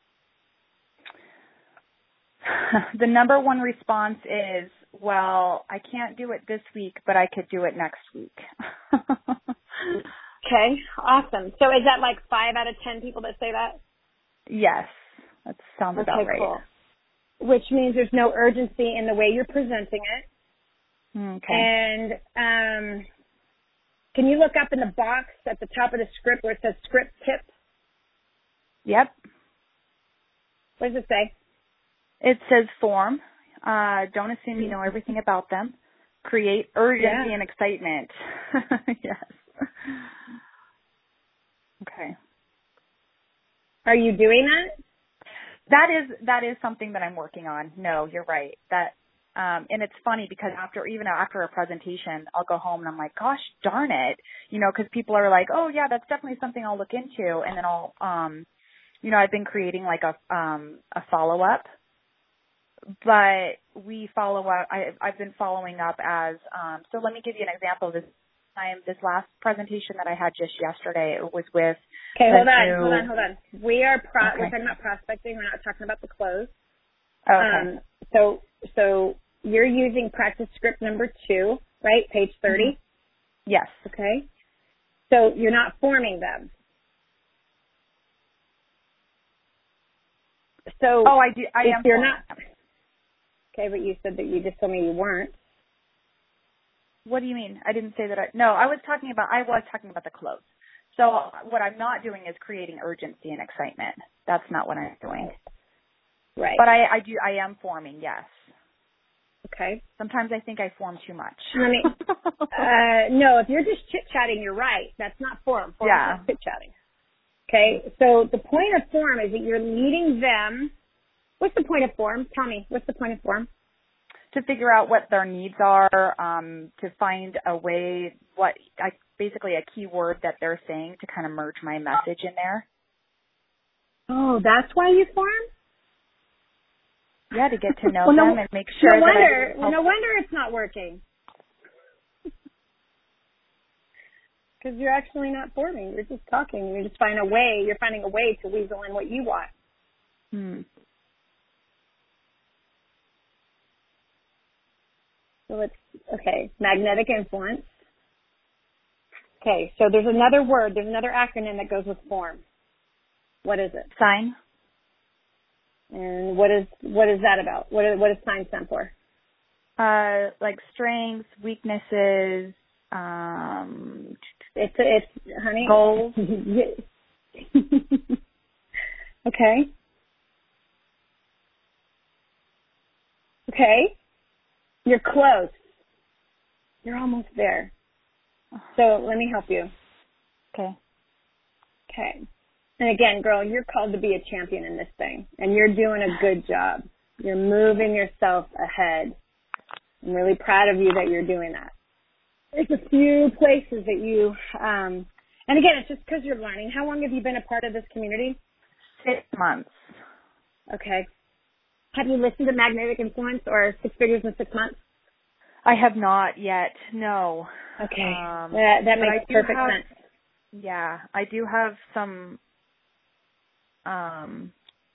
The number one response is, well, I can't do it this week, but I could do it next week. Okay, awesome. So is that like five out of ten people that say that? Yes, that sounds Okay, about right. cool. Which means there's no urgency in the way you're presenting it. Okay. And um, can you look up in the box at the top of the script where it says script tips? Yep. What does it say? It says form. Uh, don't assume you know everything about them. Create urgency Yeah. and excitement. Yes. Okay. Are you doing that? That is that is something that I'm working on. No, you're right. That um and it's funny because after even after a presentation, I'll go home and I'm like, gosh darn it, you know, because people are like, oh yeah, that's definitely something I'll look into, and then I'll um you know, I've been creating like a um a follow up, but we follow up. I I've been following up as um so let me give you an example of this. Time, this last presentation that I had just yesterday, it was with. Okay, hold on, new... hold on, hold on. We are pro- okay. we're talking about prospecting. We're not talking about the close. Okay. Um, so, so you're using practice script number two, right? Page thirty. Mm-hmm. Yes. Okay. So you're not forming them. So. Oh, I do. I if am. You're not. Okay, but you said that you just told me you weren't. What do you mean? I didn't say that. I, no, I was talking about. I was talking about the close. So what I'm not doing is creating urgency and excitement. That's not what I'm doing. Right. But I, I do. I am forming. Yes. Okay. Sometimes I think I form too much. Let me. uh, no, if you're just chit chatting, you're right. That's not form. Form Yeah. is chit chatting. Okay. So the point of form is that you're leading them. What's the point of form? Tell me. What's the point of form? To figure out what their needs are, um, to find a way, what I, basically a keyword that they're saying to kind of merge my message in there. Oh, that's why you form? Yeah, to get to know well, them no, and make sure no that wonder, I well, no wonder it's not working. Because you're actually not forming. You're just talking. You're just finding a way. You're finding a way to weasel in what you want. Hmm. So let's, okay, magnetic influence. Okay, so there's another word, there's another acronym that goes with form. What is it? Sign. And what is what is that about? What is, what does sign stand for? Uh, like strengths, weaknesses, um, It's, it's, honey. goals. Okay. Okay. You're close. You're almost there. So let me help you. Okay. Okay. And again, girl, you're called to be a champion in this thing, and you're doing a good job. You're moving yourself ahead. I'm really proud of you that you're doing that. There's a few places that you, um, and again, it's just because you're learning. How long have you been a part of this community? Six months. Okay. Have you listened to Magnetic Influence or Six Figures in Six Months? I have not yet. No. Okay. Um, that that makes perfect have, sense. Yeah, I do have some um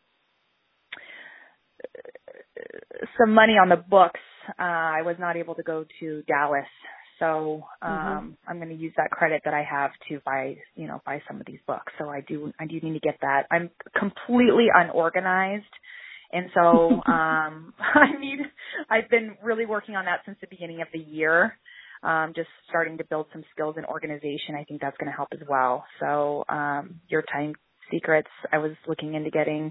some money on the books. Uh, I was not able to go to Dallas, so um mm-hmm. I'm going to use that credit that I have to buy, you know, buy some of these books. So I do I do need to get that. I'm completely unorganized. And so um I need I've been really working on that since the beginning of the year. Um, just starting to build some skills in organization. I think that's going to help as well. So um, your time secrets, I was looking into getting.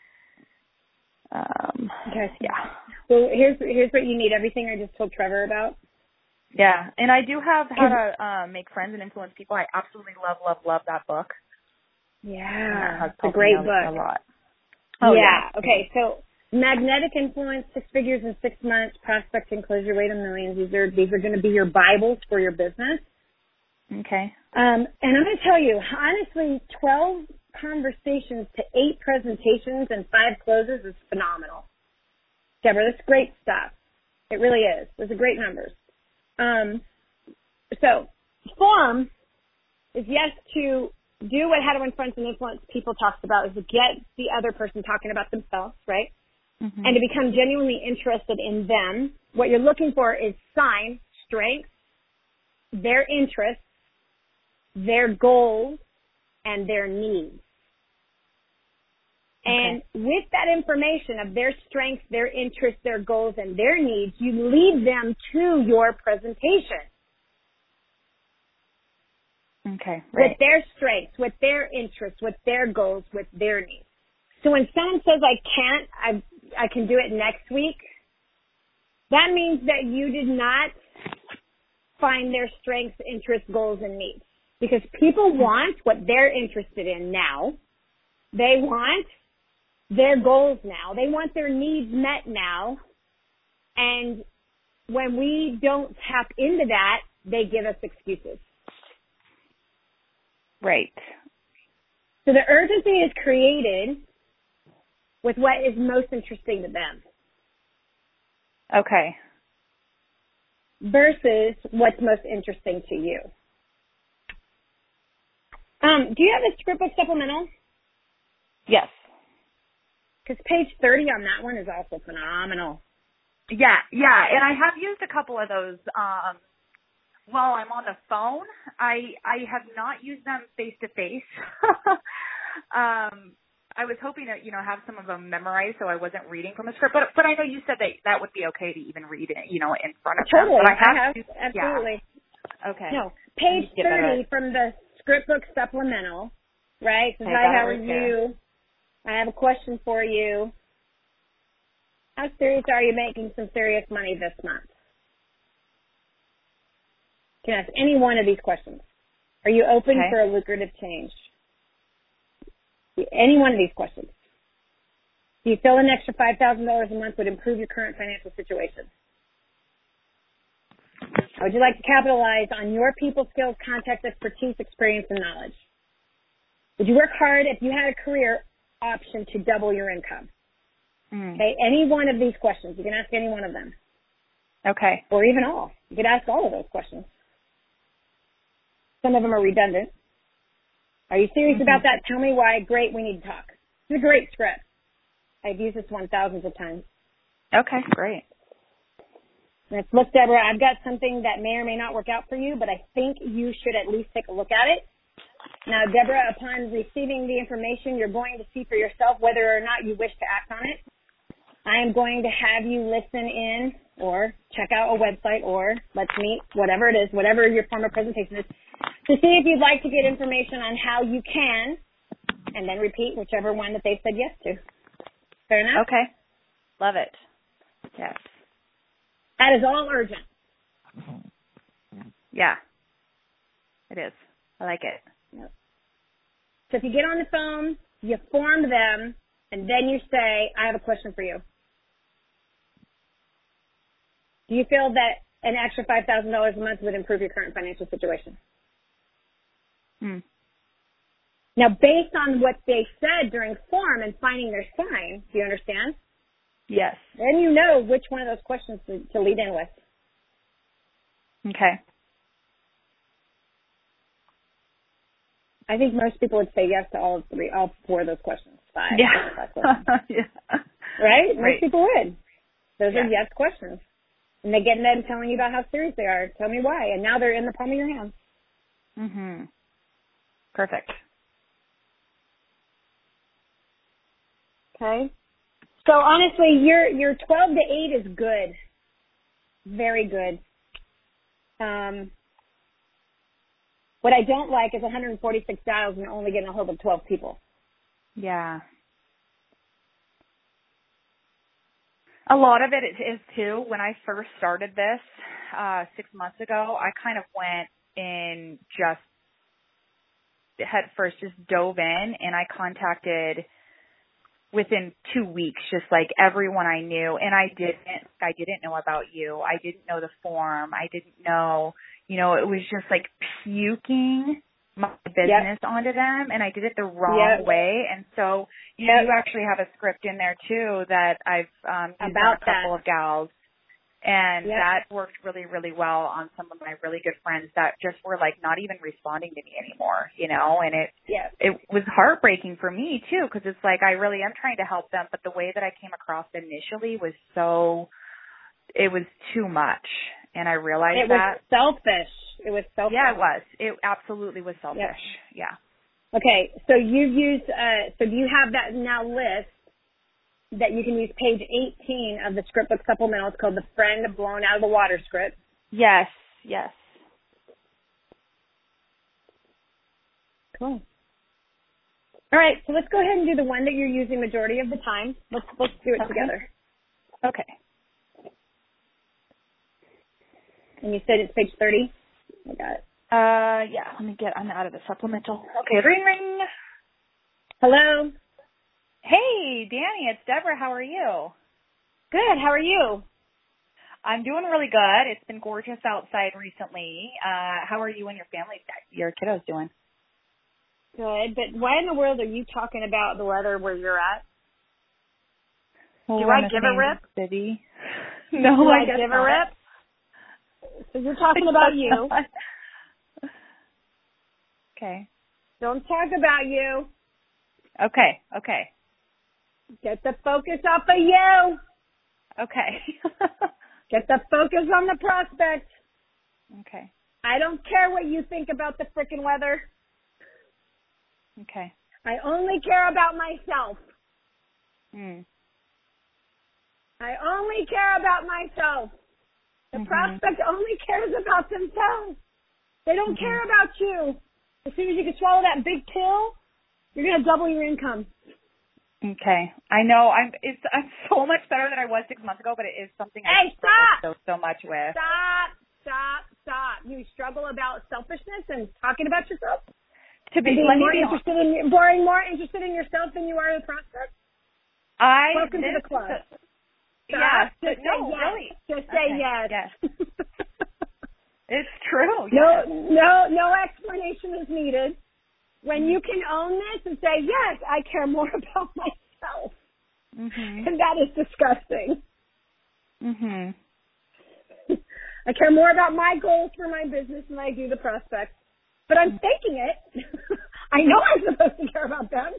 Um, okay. Yeah. Well, here's here's what you need. Everything I just told Trevor about. Yeah, and I do have How to uh, Make Friends and Influence People. I absolutely love, love, love that book. Yeah, it's a great book. A lot. Oh, yeah. yeah. Okay, so Magnetic Influence, Six Figures in Six Months, Prospecting, Close Your Way to Millions. These are these are going to be your Bibles for your business. Okay. Um, and I'm going to tell you, honestly, twelve conversations to eight presentations and five closes is phenomenal. Deborah, that's great stuff. It really is. Those are great numbers. Um, so, form is yes to do what How to Win Friends and Influence People talks about, is to get the other person talking about themselves, right? Mm-hmm. And to become genuinely interested in them. What you're looking for is sign, strengths, their interests, their goals, and their needs. Okay. And with that information of their strengths, their interests, their goals, and their needs, you lead them to your presentation. Okay, right. With their strengths, with their interests, with their goals, with their needs. So when someone says, I can't, I I can do it next week, that means that you did not find their strengths, interests, goals, and needs. Because people want what they're interested in now. They want their goals now. They want their needs met now. And when we don't tap into that, they give us excuses. Right. So the urgency is created with what is most interesting to them. Okay. Versus what's most interesting to you. Um, do you have a script book supplemental? Yes. Because page thirty on that one is also phenomenal. Yeah, yeah, and I have used a couple of those um, while I'm on the phone. I I have not used them face to face. Um, I was hoping to, you know, have some of them memorized so I wasn't reading from a script. But but I know you said that that would be okay to even read it, you know, in front of totally. them. But I have, I have to, absolutely. Yeah. Okay. No, page thirty from the script book supplemental, right? Says, hi, how are you? I have a question for you. How serious are you making some serious money this month? You can ask any one of these questions. Are you open okay. for a lucrative change? Any one of these questions. Do you feel an extra five thousand dollars a month would improve your current financial situation? How would you like to capitalize on your people skills, context, expertise, experience, and knowledge? Would you work hard if you had a career option to double your income? Mm. Okay, any one of these questions. You can ask any one of them. Okay. Or even all. You could ask all of those questions. Some of them are redundant. Are you serious mm-hmm. about that? Tell me why. Great, we need to talk. It's a great script. I've used this one thousands of times. Okay, great. And it's, look, Deborah, I've got something that may or may not work out for you, but I think you should at least take a look at it. Now, Deborah, upon receiving the information, you're going to see for yourself whether or not you wish to act on it. I am going to have you listen in or check out a website or let's meet, whatever it is, whatever your form of presentation is, to see if you'd like to get information on how you can, and then repeat whichever one that they've said yes to. Fair enough? Okay. Love it. Yes. That is all urgent. Yeah. It is. I like it. Yep. So if you get on the phone, you form them, and then you say, I have a question for you. Do you feel that an extra five thousand dollars a month would improve your current financial situation? Hmm. Now, based on what they said during form and finding their sign, do you understand? Yes. Then you know which one of those questions to, to lead in with. Okay. I think most people would say yes to all three, all four of those questions. Five. Yeah. Five questions. Yeah. Right? Most Right. people would. Those Yeah. are yes questions. And they get in them telling you about how serious they are. Tell me why. And now they're in the palm of your hand. Mhm. Perfect. Okay. So honestly, your your twelve to eight is good. Very good. Um, what I don't like is one hundred forty-six dials and only getting a hold of twelve people. Yeah. A lot of it is too, when I first started this uh six months ago, I kind of went in just head first, just dove in, and I contacted within two weeks, just like everyone I knew. And I didn't, I didn't know about you. I didn't know the form. I didn't know, you know, it was just like puking my business yep. onto them, and I did it the wrong yep. way. And so yep. you actually have a script in there too that I've um, used about on a couple that. of gals. And yep. that worked really, really well on some of my really good friends that just were like not even responding to me anymore, you know, and it, yep. it was heartbreaking for me too, because it's like I really am trying to help them, but the way that I came across initially was so, it was too much. And I realized it that. It was selfish. It was selfish. Yeah, it was. It absolutely was selfish. Yep. Yeah. Okay. So you've used, uh, so do you have that now list that you can use page eighteen of the script book supplemental? It's called the Friend Blown Out of the Water script. Yes. Yes. Cool. All right. So let's go ahead and do the one that you're using majority of the time. Let's, let's do it okay. together. Okay. And you said it's page thirty? I got it. Uh, yeah, let me get, I'm out of the supplemental. Okay, ring, ring. Hello? Hey, Danny, it's Deborah. How are you? Good. How are you? I'm doing really good. It's been gorgeous outside recently. Uh, how are you and your family, your kiddos doing? Good. But why in the world are you talking about the weather where you're at? Well, Do I give a rip? City. No, Do I, I guess give not. a rip? So you're talking about you. Okay. Don't talk about you. Okay, okay. Get the focus off of you. Okay. Get the focus on the prospect. Okay. I don't care what you think about the frickin' weather. Okay. I only care about myself. Mm. I only care about myself. The mm-hmm. prospect only cares about themselves. They don't mm-hmm. care about you. As soon as you can swallow that big pill, you're going to double your income. Okay. I know I'm it's I'm so much better than I was six months ago, but it is something hey, I stop! struggle so, so much with. Stop, stop, stop. You struggle about selfishness and talking about yourself? To be, being let more me be interested in boring more interested in yourself than you are the prospect? I Welcome to the club. A, stop. Yeah. Just no, say yes. really. Just say okay. yes. Yes. It's true. No, yes. no, no explanation is needed. When you can own this and say, yes, I care more about myself. Mm-hmm. And that is disgusting. Mhm. I care more about my goals for my business than I do the prospects. But I'm faking it. I know I'm supposed to care about them.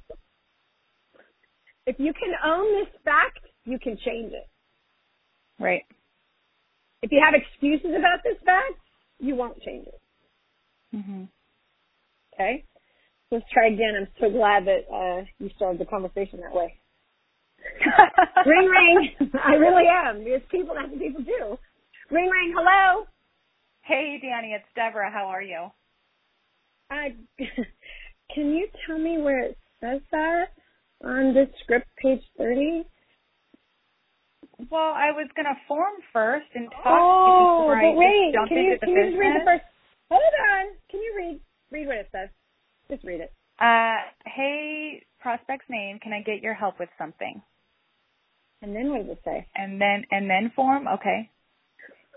If you can own this fact, you can change it. Right. If you have excuses about this fact, you won't change it. Mhm. Okay? Let's try again. I'm so glad that uh, you started the conversation that way. Ring, ring. I really am. There's people, that's what people do. Ring, ring. Hello? Hey, Danny, it's Deborah. How are you? Uh, can you tell me where it says that on the script, page thirty? Well, I was going to form first and talk oh, to you before but I wait, jump can into you, the can business. you just read the first? Hold on. Can you read read what it says? Just read it. Uh, hey, prospect's name, can I get your help with something? And then what does it say? And then and then form, okay.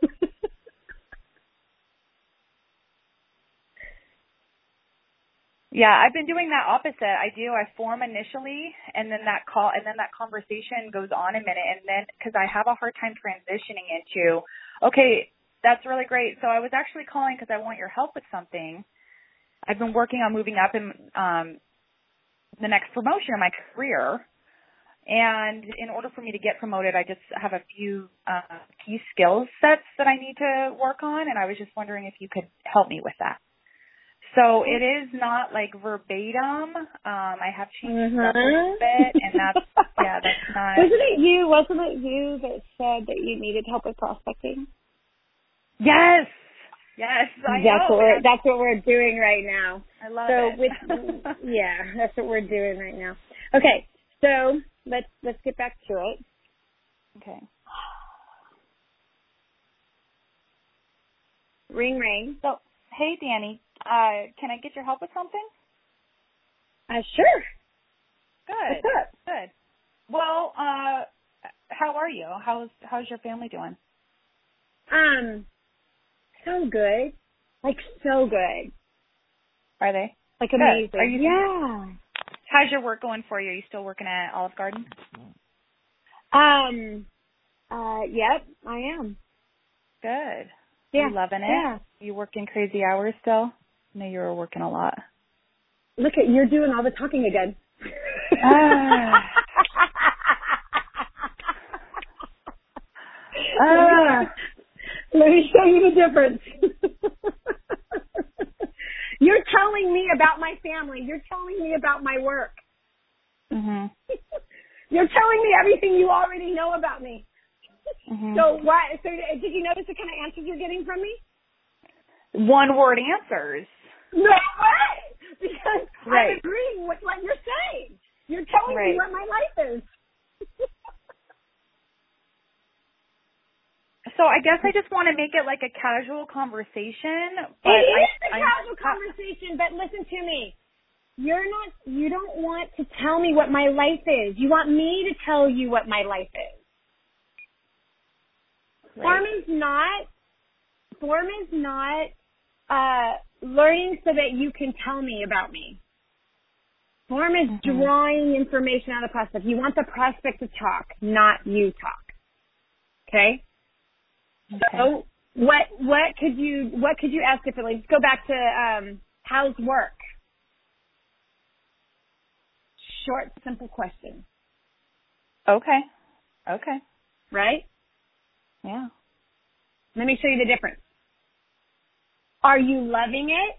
Yeah, I've been doing that opposite. I do. I form initially, and then that call, and then that conversation goes on a minute, and then because I have a hard time transitioning into, okay, that's really great. So I was actually calling because I want your help with something. I've been working on moving up in um, the next promotion in my career, and in order for me to get promoted, I just have a few uh, key skill sets that I need to work on, and I was just wondering if you could help me with that. So it is not like verbatim. Um, I have changed uh-huh. stuff a little bit, and that's, yeah, that's not. Wasn't it you, wasn't it you that said that you needed help with prospecting? Yes. Yes, I that's know. What we're, that's what we're doing right now. I love so it. with, yeah, that's what we're doing right now. Okay, so let's, let's get back to it. Okay. Ring, ring. So, hey, Danny. Uh, can I get your help with something? Uh, sure. Good. What's up? Good. Well, uh, how are you? How's how's your family doing? Um, so good. Like so good. Are they? Like good. amazing. Are you? Yeah. How's your work going for you? Are you still working at Olive Garden? Um. Uh. Yep. I am. Good. Yeah. You loving it? Yeah. You working crazy hours still? I know you were working a lot. Look at, you're doing all the talking again. Ah. ah. Let me show you the difference. You're telling me about my family. You're telling me about my work. Mhm. You're telling me everything you already know about me. Mm-hmm. So why? So did you notice the kind of answers you're getting from me? One word answers. No way! Because right. I'm agreeing with what you're saying. You're telling right. me what my life is. So I guess I just want to make it like a casual conversation. But it is I, a casual I, conversation, but listen to me. You're not, you don't want to tell me what my life is. You want me to tell you what my life is. Right. Form is not, form is not, uh, learning so that you can tell me about me. Form is mm-hmm. drawing information out of the prospect. You want the prospect to talk, not you talk. Okay? Okay. So what what could you what could you ask differently? Let's go back to um, how's work? Short, simple question. Okay. Okay. Right? Yeah. Let me show you the difference. Are you loving it?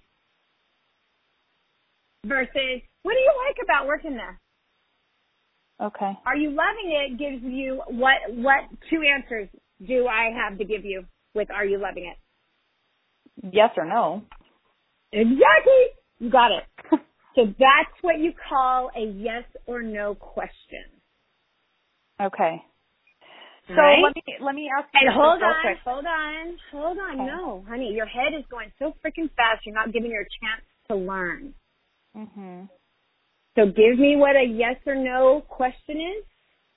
Versus, what do you like about working there? Okay. Are you loving it gives you, what, what two answers do I have to give you with are you loving it? Yes or no. Exactly. You got it. So that's what you call a yes or no question. Okay. So right? let me let me ask you. And hold on, quick. hold on, hold on. Okay. No, honey, your head is going so freaking fast. You're not giving her a chance to learn. Mhm. So give me what a yes or no question is.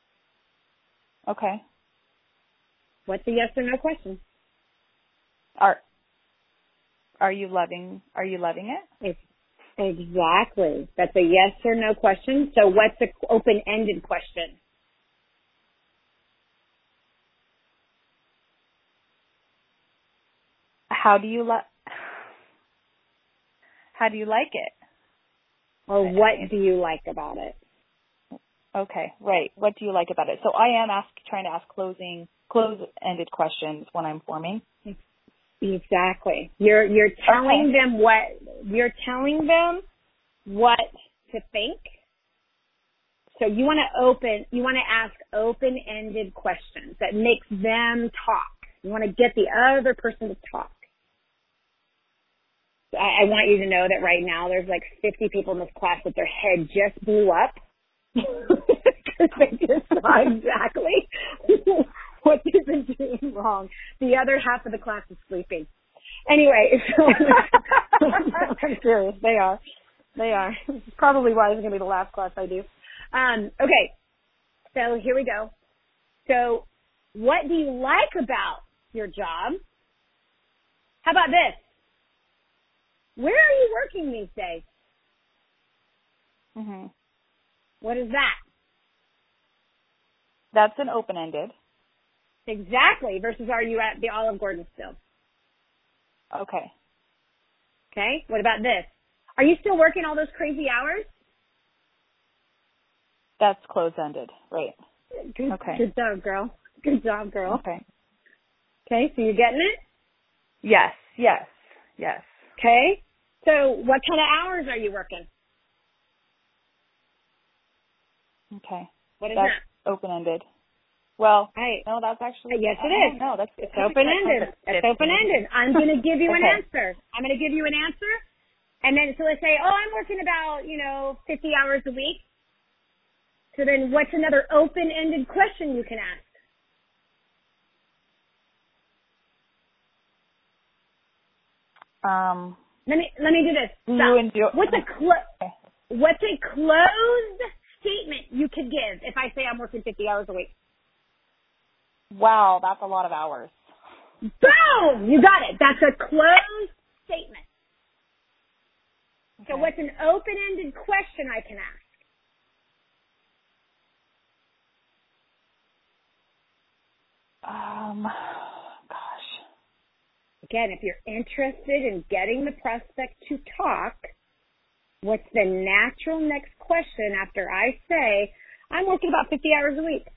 Okay. What's a yes or no question? Are Are you loving Are you loving it? It's, exactly. That's a yes or no question. So what's an open-ended question? How do you like? How do you like it? Or what do you like about it? Okay, right. What do you like about it? So I am ask, trying to ask closing, close-ended questions when I'm forming. Exactly. You're you're telling okay. them what you're telling them what to think. So you want to open. You want to ask open-ended questions that makes them talk. You want to get the other person to talk. I, I want you to know that right now there's like fifty people in this class that their head just blew up because they just saw exactly what they've been doing wrong. The other half of the class is sleeping. Anyway, so I'm serious. They are. They are. This is probably why this is going to be the last class I do. Um, okay, so here we go. So what do you like about your job. How about this? Where are you working these days? Mhm. What is that? That's an open-ended. Exactly. Versus are you at the Olive Garden still? Okay. Okay. What about this? Are you still working all those crazy hours? That's closed-ended. Right. Good, Okay. Good job, girl. Good job, girl. Okay. Okay. So you're getting it? Yes. Yes. Yes. Okay. So what kind of hours are you working? Okay. What is That's that? open-ended. Well, Right. no, that's actually Yes, it I is. No, that's It's open-ended. It's open-ended. I'm going to give you an Okay. answer. I'm going to give you an answer. And then, so let's say, oh, I'm working about, you know, fifty hours a week. So then what's another open-ended question you can ask? Um, Let me, let me do this. do Stop. you enjoy? What's a clo- what's a closed statement you could give if I say I'm working fifty hours a week? Wow, that's a lot of hours. Boom! You got it. That's a closed statement. Okay. So what's an open-ended question I can ask? Um, gosh. Again, if you're interested in getting the prospect to talk, what's the natural next question after I say, I'm working about fifty hours a week?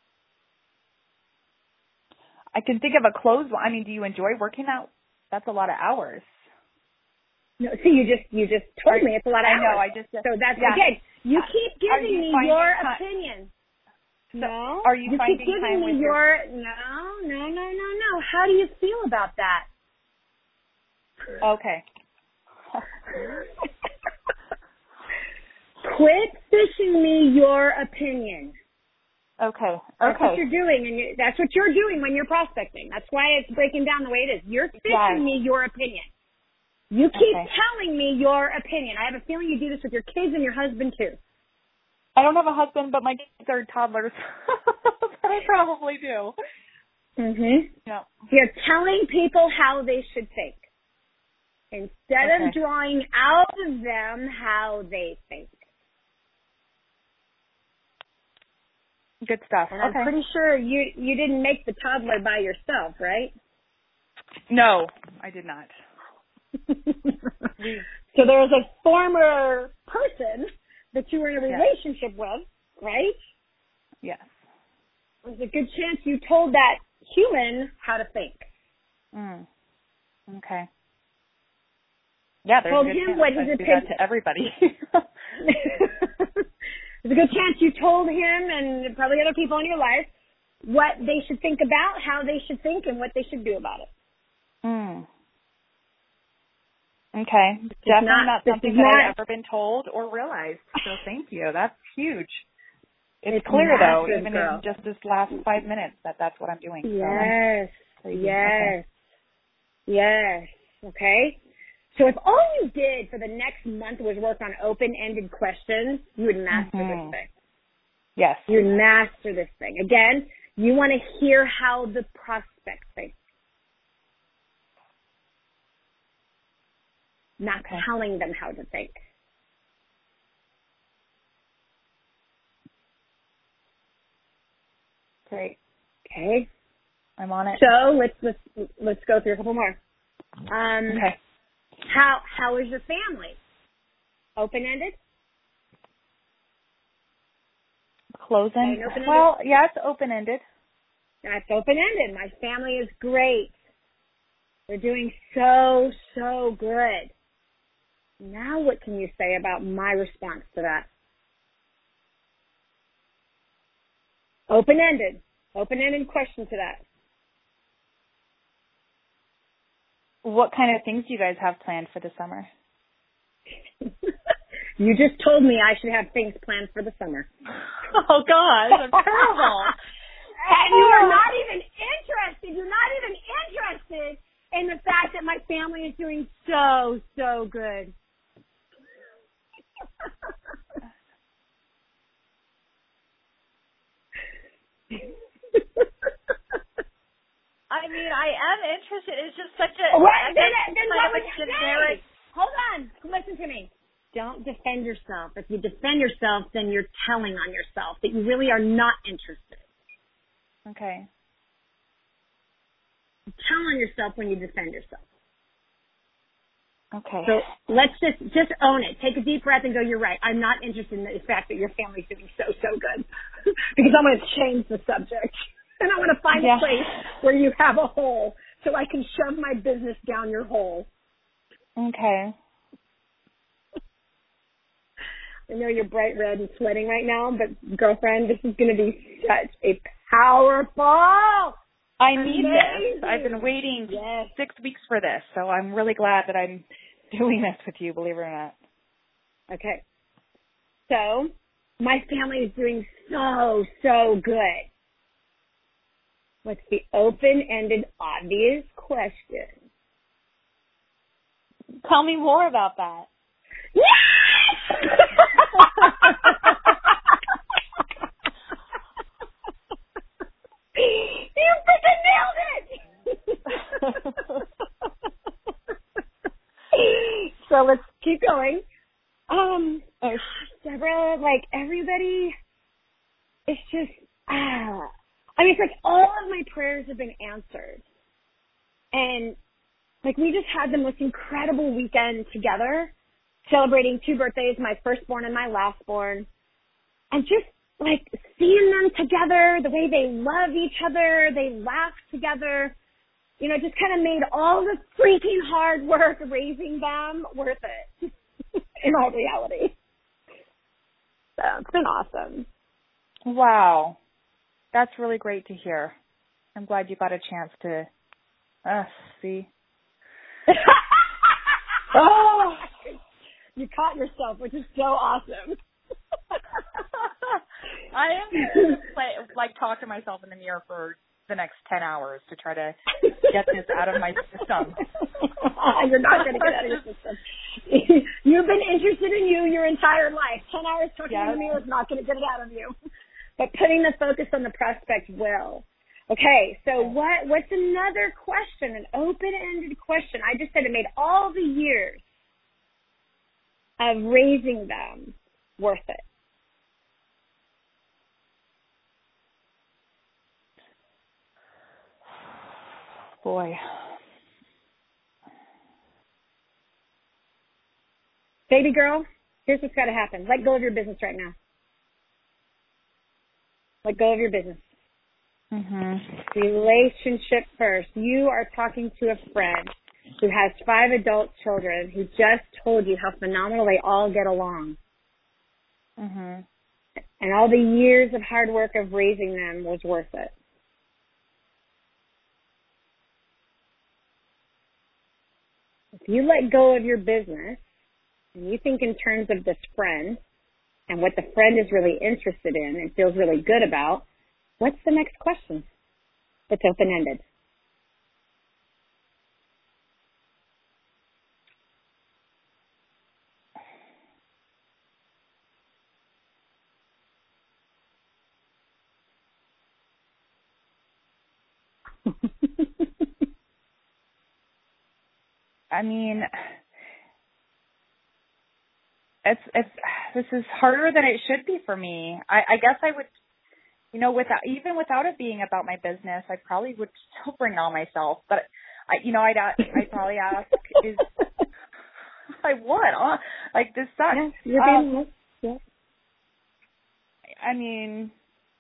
I can think of a closed one. I mean, do you enjoy working out? That's a lot of hours. No, see, you just you just told me it's a lot of I know. hours. I just So that's yeah. again. You keep Are giving you me finding your time- opinion. So No. are you, you finding keep giving time me with your no, no, no, no, no. How do you feel about that? Okay. Quit fishing me your opinion. Okay. That's Okay. what you're doing, and you, that's what you're doing when you're prospecting. That's why it's breaking down the way it is. You're fishing Yes. me your opinion. You keep Okay. telling me your opinion. I have a feeling you do this with your kids and your husband too. I don't have a husband, but my kids are toddlers. I probably do. Mhm. Yeah. You're telling people how they should think instead Okay. of drawing out of them how they think. Good stuff. And I'm okay. pretty sure you you didn't make the toddler by yourself, right? No, I did not. So there was a former person that you were in a Yes. relationship with, right? Yes. There's a good chance you told that human how to think. Mm. Okay. Yeah, there's Told a good him chance what I his do that opinion- to everybody. There's a good chance you told him and probably other people in your life what they should think about, how they should think, and what they should do about it. Mm. Okay. This is Definitely not- not, this something is that not- I've ever been told or realized. So thank you. That's huge. It's, It's clear though, massive, even girl. in just this last five minutes, that that's what I'm doing. So Yes. crazy. Yes. Yes. Okay. So if all you did for the next month was work on open-ended questions, you would master Mhm. this thing. Yes. You would master this thing. Again, you want to hear how the prospect thinks, not Okay. telling them how to think. Great. Okay. I'm on it. So let's let's let's go through a couple more. Um, Okay. How how is your family? Open-ended? Closing. Okay, open-ended? Well, yeah, it's open-ended. That's open-ended. My family is great. They're doing so, so good. Now what can you say about my response to that? Open-ended. Open-ended question to that. What kind of things do you guys have planned for the summer? You just told me I should have things planned for the summer. Oh, gosh, I'm terrible. And you are not even interested. You're not even interested in the fact that my family is doing so, so good. I mean, I am interested. It's just such a What? I Then, guess then kind what of would a you generic. say? Hold on. Listen to me. Don't defend yourself. If you defend yourself, then you're telling on yourself that you really are not interested. Okay. Tell on yourself when you defend yourself. Okay. So let's just just own it. Take a deep breath and go, you're right. I'm not interested in the fact that your family's doing so, so good. Because I'm going to change the subject. And I want to find yeah. a place where you have a hole so I can shove my business down your hole. Okay. I know you're bright red and sweating right now, but girlfriend, this is going to be such a powerful I need Amazing. this. I've been waiting yes. six weeks for this, so I'm really glad that I'm doing this with you, believe it or not. Okay. So, my family is doing so, so good. What's the open-ended, obvious question? Tell me more about that. Yes! You freaking nailed it! So let's keep going. Um, oh, Deborah, like everybody, it's just, ah. I mean, it's like all of my prayers have been answered. And like we just had the most incredible weekend together, celebrating two birthdays, my firstborn and my lastborn. And just like seeing them together, the way they love each other, they laugh together, you know, just kind of made all the freaking hard work raising them worth it in all reality. So it's been awesome. Wow. That's really great to hear. I'm glad you got a chance to uh, see. Oh, you caught yourself, which is so awesome. I am going to play, like talk to myself in the mirror for the next ten hours to try to get this out of my system. You're not going to get out of your system. You've been interested in you your entire life. Ten hours talking yes. in the mirror is not going to get it out of you. But putting the focus on the prospect will. Okay, so what? What's another question? An open-ended question. I just said it made all the years of raising them worth it. Boy. Baby girl, here's what's got to happen. Let go of your business right now. Let go of your business. Mm-hmm. Relationship first. You are talking to a friend who has five adult children who just told you how phenomenal they all get along. Mm-hmm. And all the years of hard work of raising them was worth it. If you let go of your business and you think in terms of this friend and what the friend is really interested in and feels really good about, what's the next question? It's open-ended. I mean, it's it's this is harder than it should be for me. I, I guess I would, you know, without even without it being about my business, I probably would still bring it on myself. But I, you know, I'd I'd probably ask, is I would, huh? Like this sucks. Yeah, you're being, um, yeah. I mean.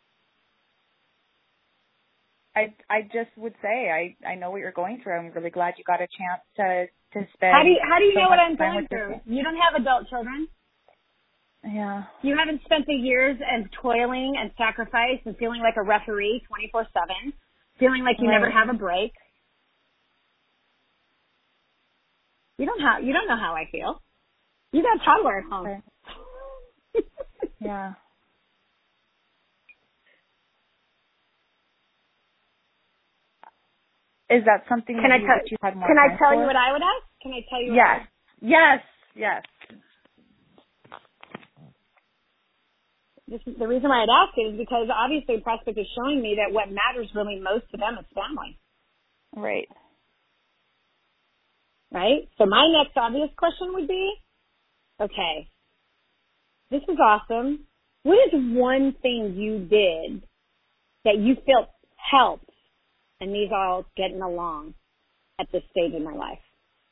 I I just would say I, I know what you're going through. I'm really glad you got a chance to, to spend. How do you, how do you so know what I'm going through? You don't have adult children. Yeah. You haven't spent the years of toiling and sacrifice and feeling like a referee twenty-four seven, feeling like you right. never have a break. You don't have you don't know how I feel. You got a toddler at home. Okay. Yeah. Is that something can that I you, tell, you had more Can I tell for? you what I would ask? Can I tell you yes. what I Yes. Yes. This is, the reason why I'd ask it is because obviously Prospect is showing me that what matters really most to them is family. Right. Right? So my next obvious question would be, okay, this is awesome. What is one thing you did that you felt helped and these all getting along at this stage in my life?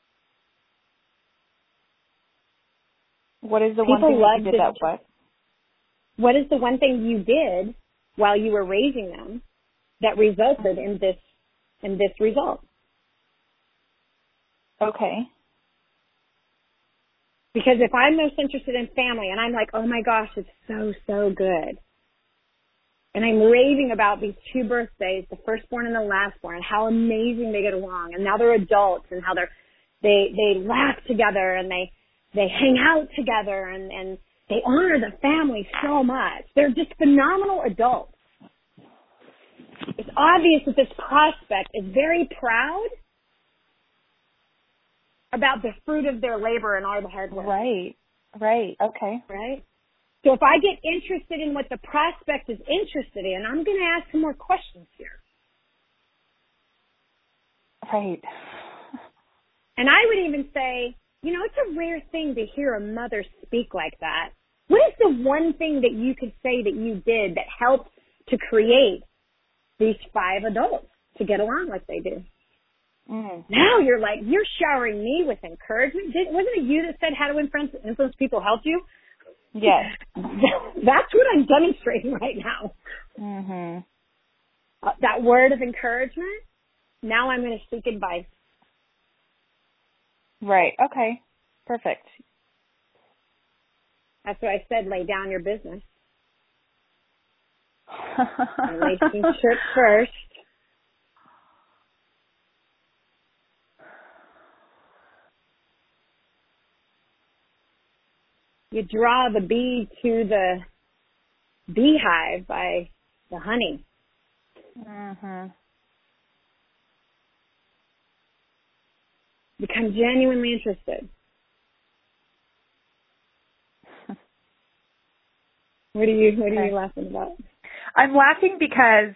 What is the People one thing that you love did that to- what? What is the one thing you did while you were raising them that resulted in this in this result? Okay. Because if I'm most interested in family and I'm like, oh my gosh, it's so, so good. And I'm raving about these two birthdays, the firstborn and the lastborn, and how amazing they get along. And now they're adults and how they're, they, they laugh together and they, they hang out together and, and they honor the family so much. They're just phenomenal adults. It's obvious that this prospect is very proud about the fruit of their labor and all the hard work. Right. Right. Okay. Right? So if I get interested in what the prospect is interested in, I'm going to ask some more questions here. Right. And I would even say, you know, it's a rare thing to hear a mother speak like that. What is the one thing that you could say that you did that helped to create these five adults to get along like they do? Mm. Now you're like, you're showering me with encouragement. Did, wasn't it you that said how to influence, influence people help you? Yes. That's what I'm demonstrating right now. Mm-hmm. Uh, that word of encouragement, now I'm going to seek advice. Right. Okay. Perfect. That's what I said, lay down your business. Relationship first. You draw the bee to the beehive by the honey. Mm-hmm. Become genuinely interested. What are you What are Okay. you laughing about? I'm laughing because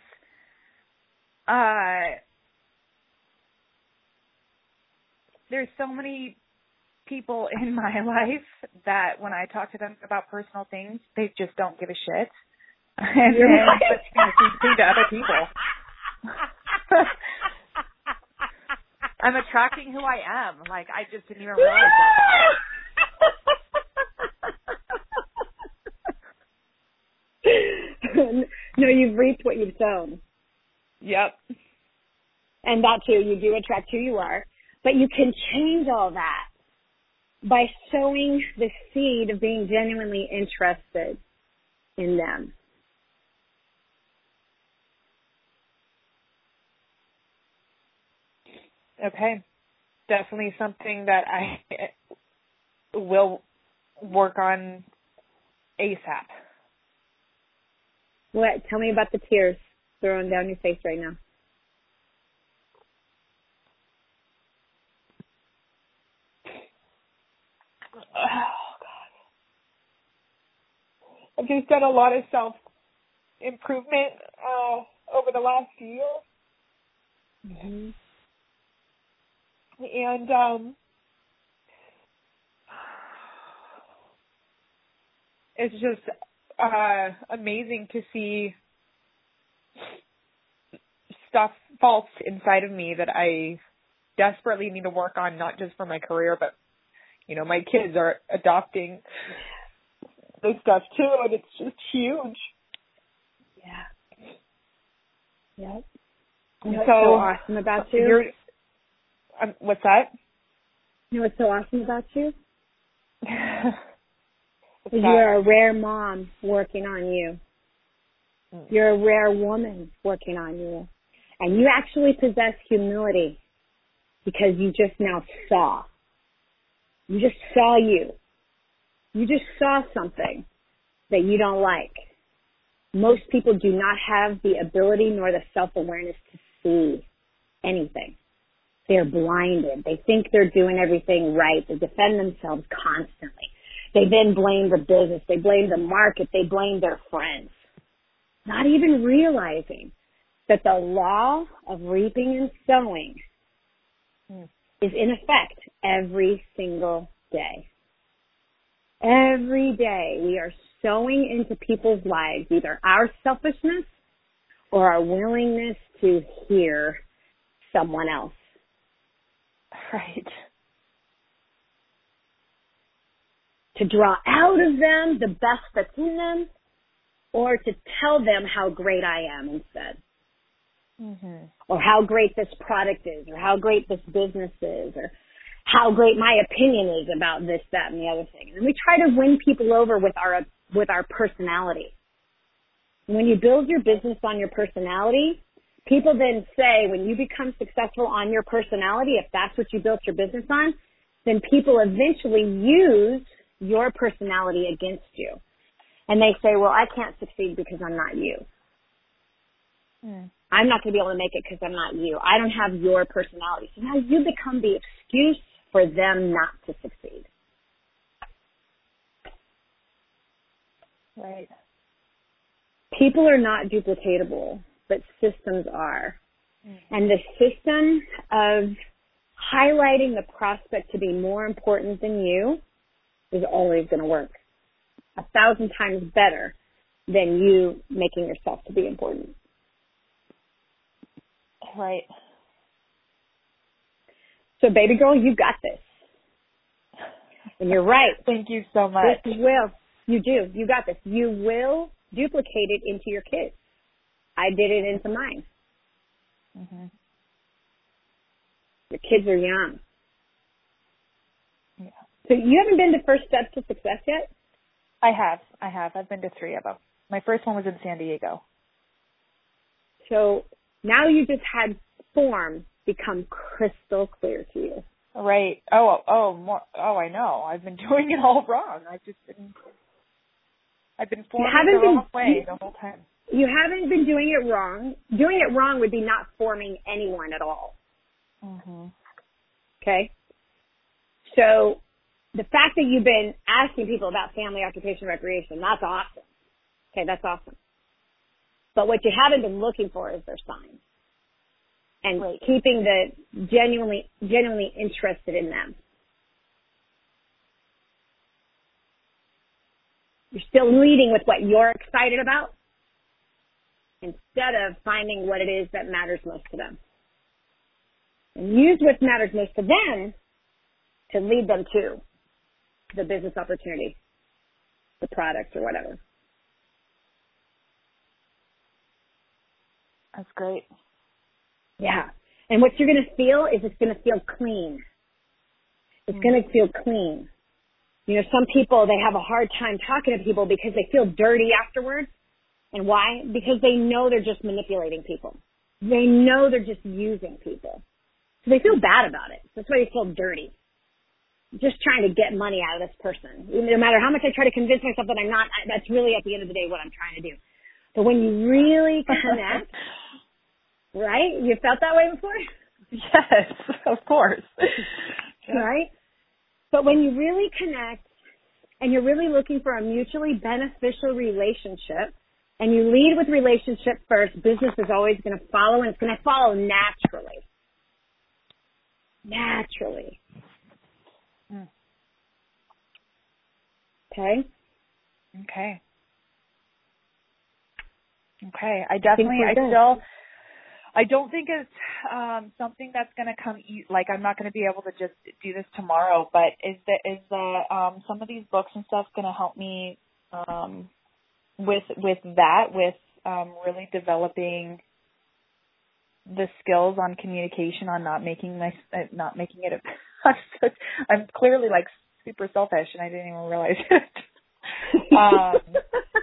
uh, there's so many people in my life that when I talk to them about personal things, they just don't give a shit. And You're then right. it's the same thing to other people. I'm attracting who I am. Like, I just didn't even realize that. No, you've reaped what you've sown. Yep. And that too, you do attract who you are. But you can change all that by sowing the seed of being genuinely interested in them. Okay. Definitely something that I will work on ASAP. What? Tell me about the tears throwing down your face right now. Oh, God. I've just done a lot of self-improvement uh, over the last few years. Mm-hmm. And um, it's just uh, amazing to see stuff faults inside of me that I desperately need to work on, not just for my career, but, you know, my kids are adopting this stuff too, and it's just huge. Yeah. Yep. You So, know what's so awesome about you? You're, um, what's that? You know what's so awesome about you? What's Is that? you're a rare mom working on you. Mm. You're a rare woman working on you. And you actually possess humility because you just now saw. You just saw you. You just saw something that you don't like. Most people do not have the ability nor the self-awareness to see anything. They're blinded. They think they're doing everything right. They defend themselves constantly. They then blame the business. They blame the market. They blame their friends. Not even realizing that the law of reaping and sowing mm. is in effect every single day. Every day we are sowing into people's lives either our selfishness or our willingness to hear someone else. Right. To draw out of them the best that's in them, or to tell them how great I am instead. Mm-hmm. Or how great this product is, or how great this business is, or how great my opinion is about this, that, and the other thing. And we try to win people over with our with our personality. And when you build your business on your personality, people then say when you become successful on your personality, if that's what you built your business on, then people eventually use your personality against you. And they say, well, I can't succeed because I'm not you. Mm. I'm not going to be able to make it because I'm not you. I don't have your personality. So now you become the excuse for them not to succeed. Right. People are not duplicatable, but systems are. Mm. And the system of highlighting the prospect to be more important than you is always going to work a thousand times better than you making yourself to be important. Right. So, baby girl, you got this. And you're right. Thank you so much. This will. You do. You got this. You will duplicate it into your kids. I did it into mine. Mm-hmm. The kids are young. Yeah. So you haven't been to First Steps to Success yet? I have. I have. I've been to three of them. My first one was in San Diego. So now you just had form become crystal clear to you. Right. Oh, oh, more, oh, I know. I've been doing it all wrong. I've just been, I've been forming the been, wrong way the whole time. You haven't been doing it wrong. Doing it wrong would be not forming anyone at all. Mm-hmm. Okay? So the fact that you've been asking people about family, occupation, recreation, that's awesome. Okay, that's awesome. But what you haven't been looking for is their signs. And right. keeping the genuinely, genuinely interested in them. You're still leading with what you're excited about instead of finding what it is that matters most to them. And use what matters most to them to lead them to the business opportunity, the product, or whatever. That's great. Yeah. And what you're going to feel is it's going to feel clean. It's mm. going to feel clean. You know, some people, they have a hard time talking to people because they feel dirty afterwards. And why? Because they know they're just manipulating people. They know they're just using people. So they feel bad about it. That's why they feel dirty. Just trying to get money out of this person. No matter how much I try to convince myself that I'm not, that's really at the end of the day what I'm trying to do. But when you really connect, right? You felt that way before? Yes, of course. Right? But when you really connect and you're really looking for a mutually beneficial relationship and you lead with relationship first, business is always going to follow, and it's going to follow naturally. Naturally. Mm. Okay? Okay. Okay. I definitely, I, I still... I don't think it's um, something that's going to come eat. Like I'm not going to be able to just do this tomorrow. But is the is the um, some of these books and stuff going to help me um, with with that with um, really developing the skills on communication, on not making my not making it. A, I'm clearly like super selfish, and I didn't even realize it. um,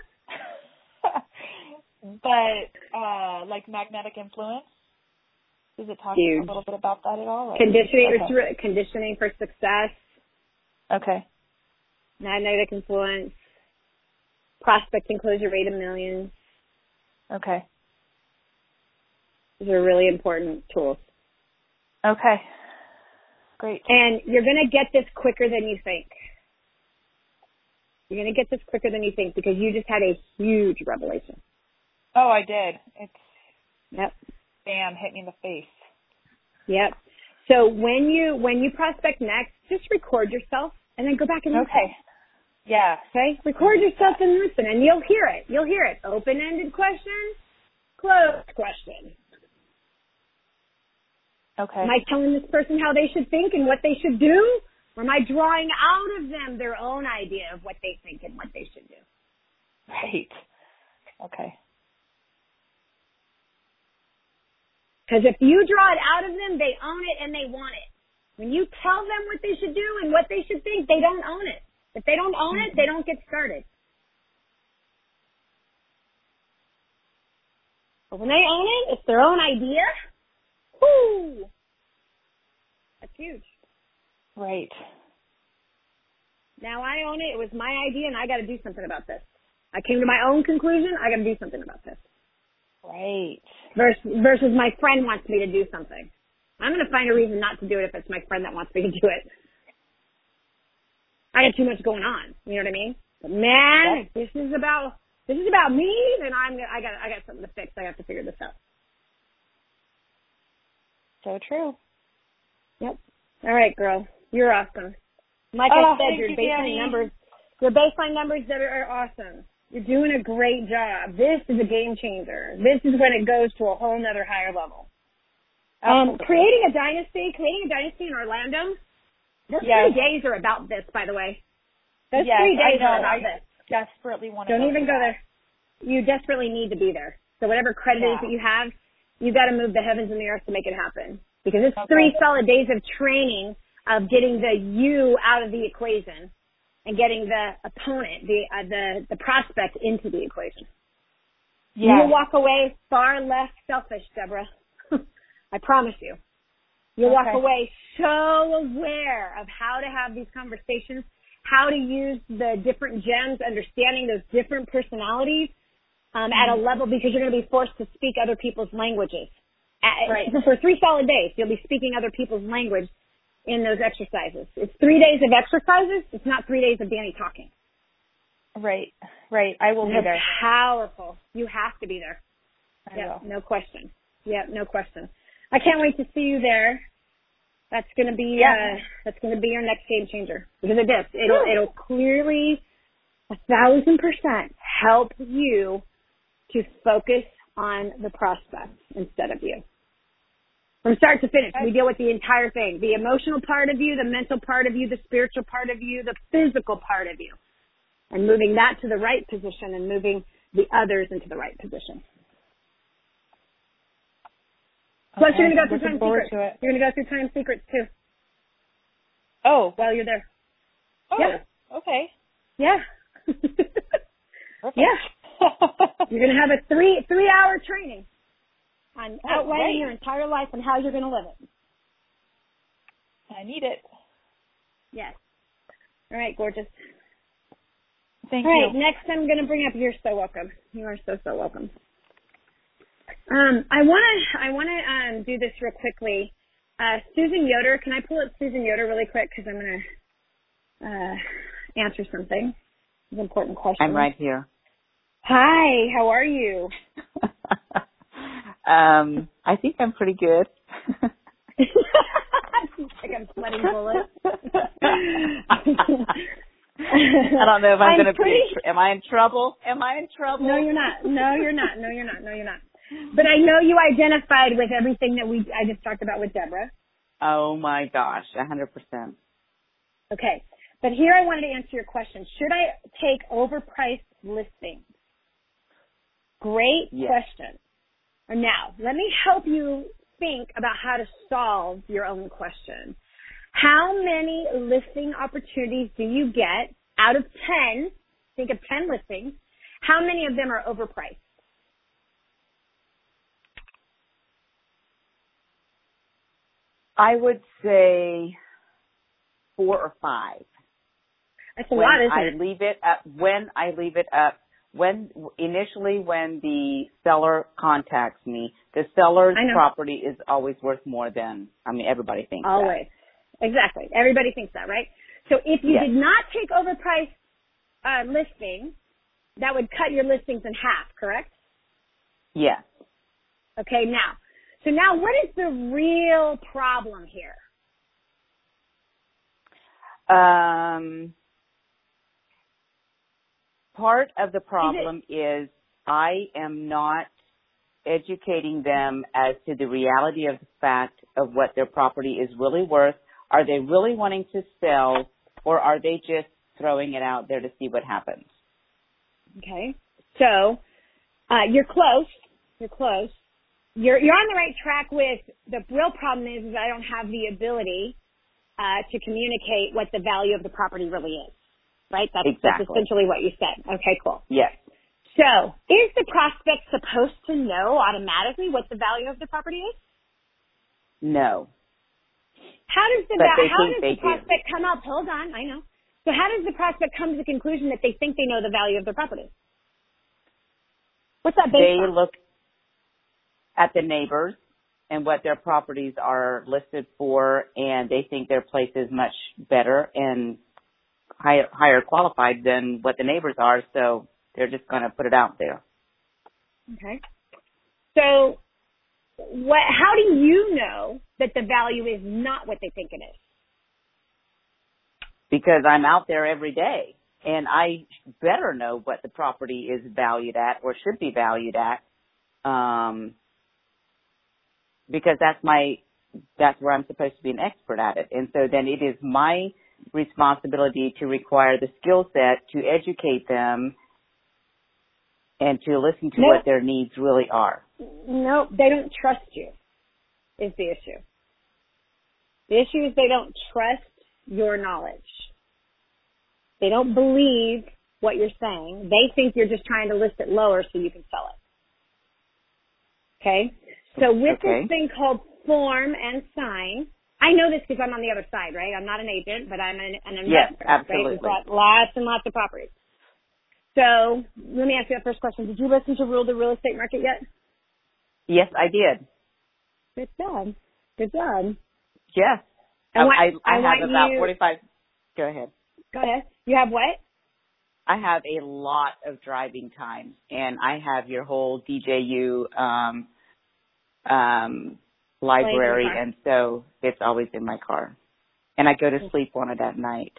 But, uh, like magnetic influence, does it talk Huge. a little bit about that at all? Or? Conditioning, okay. conditioning for success. Okay. Magnetic influence. Prospecting closure rate of millions. Okay. These are really important tools. Okay. Great. And you're going to get this quicker than you think. You're going to get this quicker than you think because you just had a huge revelation. Oh, I did. It's Yep. Bam, hit me in the face. Yep. So when you when you prospect next, just record yourself and then go back and listen. Okay. Yeah. Okay? Record yourself and listen, and you'll hear it. You'll hear it. Open-ended question, closed question. Okay. Am I telling this person how they should think and what they should do? Or am I drawing out of them their own idea of what they think and what they should do? Right. Okay. Because if you draw it out of them, they own it and they want it. When you tell them what they should do and what they should think, they don't own it. If they don't own it, they don't get started. But when they own it, it's their own idea. Whoo! That's huge. Right. Now I own it. It was my idea, and I got to do something about this. I came to my own conclusion. I got to do something about this. Right. Versus, versus my friend wants me to do something. I'm going to find a reason not to do it if it's my friend that wants me to do it. I got too much going on. You know what I mean? But man, yep. if this is about this is about me, then I'm gonna, I got I got something to fix. I have to figure this out. So true. Yep. All right, girl. You're awesome. Like oh, I said, your you, baseline Danny. numbers, your baseline numbers that are, are awesome. You're doing a great job. This is a game changer. This is when it goes to a whole nother higher level. Um, creating a dynasty, creating a dynasty in Orlando. Those yes. three days are about this, by the way. Those yes, three days I know. are about I this. Desperately want to. Don't go even go that. there. You desperately need to be there. So whatever credit yeah. is that you have, you got to move the heavens and the earth to make it happen. Because it's okay. three solid days of training of getting the you out of the equation and getting the opponent, the uh, the the prospect into the equation. Yeah. You'll walk away far less selfish, Deborah. I promise you. You'll okay. walk away so aware of how to have these conversations, how to use the different gems, understanding those different personalities um, mm-hmm. at a level because you're going to be forced to speak other people's languages. At, right. For three solid days, you'll be speaking other people's language in those exercises. It's three days of exercises. It's not three days of Danny talking. Right, right. I will and be there. Powerful. You have to be there. I yeah, will. no question. Yeah, no question. I can't wait to see you there. That's gonna be yeah. uh, that's gonna be your next game changer because it is. It'll Ooh. it'll clearly a thousand percent help you to focus on the prospect instead of you. From start to finish, we deal with the entire thing: the emotional part of you, the mental part of you, the spiritual part of you, the physical part of you, and moving that to the right position and moving the others into the right position. Plus, okay, you're going to go I'm through time secrets. You're going to go through time secrets, too. Oh. While you're there. Oh, yeah. okay. Yeah. yeah. You're going to have a three, three-hour training on oh, outlining right. your entire life and how you're going to live it. I need it. Yes. All right, gorgeous. Thank All you. right, next I'm going to bring up, you're so welcome. You are so, so welcome. Um, I want to I want to um, do this real quickly. Uh, Susan Yoder, can I pull up Susan Yoder really quick because I'm going to uh, answer something. It's an important question. I'm right here. Hi, how are you? um, I think I'm pretty good. like I'm sweating bullets. I don't know if I'm, I'm going to pretty... be. Am I in trouble? Am I in trouble? No, you're not. No, you're not. No, you're not. No, you're not. But I know you identified with everything that we I just talked about with Deborah. Oh my gosh, a hundred percent. Okay, but here I wanted to answer your question. Should I take overpriced listings? Great yes. question. Now, let me help you think about how to solve your own question. How many listing opportunities do you get out of ten? Think of ten listings. How many of them are overpriced? I would say four or five. That's a when lot, isn't I it? leave it up, when I leave it up, when initially when the seller contacts me, the seller's property is always worth more than, I mean, everybody thinks always. that. Exactly. Everybody thinks that, right? So if you yes. did not take overpriced uh, listing, that would cut your listings in half, correct? Yes. Okay, now, so now what is the real problem here? Um, part of the problem is, is I am not educating them as to the reality of the fact of what their property is really worth. Are they really wanting to sell, or are they just throwing it out there to see what happens? Okay, so uh, you're close. You're close. You're you're on the right track with the real problem is, is I don't have the ability uh, to communicate what the value of the property really is. Right? That's, exactly. that's essentially what you said. Okay, cool. Yes. So, is the prospect supposed to know automatically what the value of the property is? No. How does the but how does the do. prospect come up? Hold on, I know. So, how does the prospect come to the conclusion that they think they know the value of their property? What's that based They on? look at the neighbors and what their properties are listed for, and they think their place is much better and higher, higher qualified than what the neighbors are, so they're just going to put it out there. Okay. So, what? How do you know that the value is not what they think it is? Because I'm out there every day, and I better know what the property is valued at or should be valued at, um, because that's my that's where I'm supposed to be an expert at it. And so then it is my responsibility to require the skill set to educate them and to listen to nope. what their needs really are. No, they don't trust you is the issue. The issue is they don't trust your knowledge. They don't believe what you're saying. They think you're just trying to list it lower so you can sell it. Okay? So with okay. this thing called form and sign, I know this because I'm on the other side, right? I'm not an agent, but I'm an, an investor. Yes, absolutely. Right? We've got lots and lots of properties. So let me ask you that first question. Did you listen to Rule the Real Estate Market yet? Yes, I did. Good job. Good job. Yes. I, want, I, I, I have about you, forty-five. Go ahead. Go ahead. You have what? I have a lot of driving time, and I have your whole D J U um, um, library, and so it's always in my car. And I go to sleep on it at night.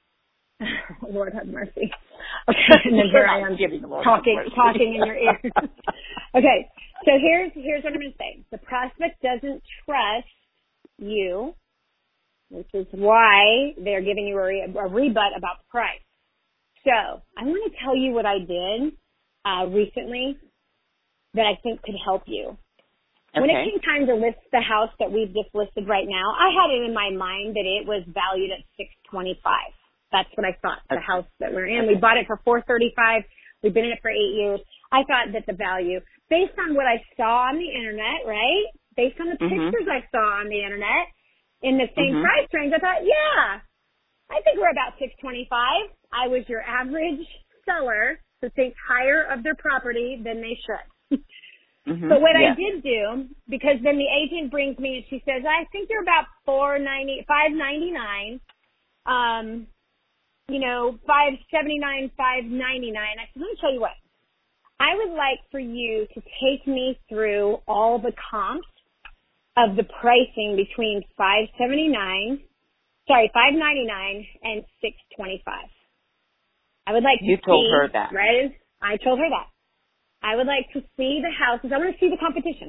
Lord have mercy. Okay, and then here I am talking, talking in your ear. Okay, so here's here's what I'm going to say. The prospect doesn't trust you, which is why they're giving you a, re- a rebut about the price. So I want to tell you what I did uh, recently that I think could help you. Okay. When it came time to list the house that we've just listed right now, I had it in my mind that it was valued at six twenty-five. That's what I thought, the house that we're in. We bought it for four thirty-five. We've been in it for eight years. I thought that the value, based on what I saw on the internet, right? Based on the mm-hmm. pictures I saw on the internet, in the same mm-hmm. price range, I thought, yeah, I think we're about six twenty-five. I was your average seller who thinks higher of their property than they should. mm-hmm. But what yeah. I did do, because then the agent brings me and she says, I think they're about four ninety, five ninety-nine. Um, you know, five seventy-nine, five ninety-nine. I said, let me tell you what. I would like for you to take me through all the comps of the pricing between five seventy-nine, sorry, five ninety-nine and six twenty-five. I would like to you see. told her that. Right? I told her that. I would like to see the houses. I want to see the competition.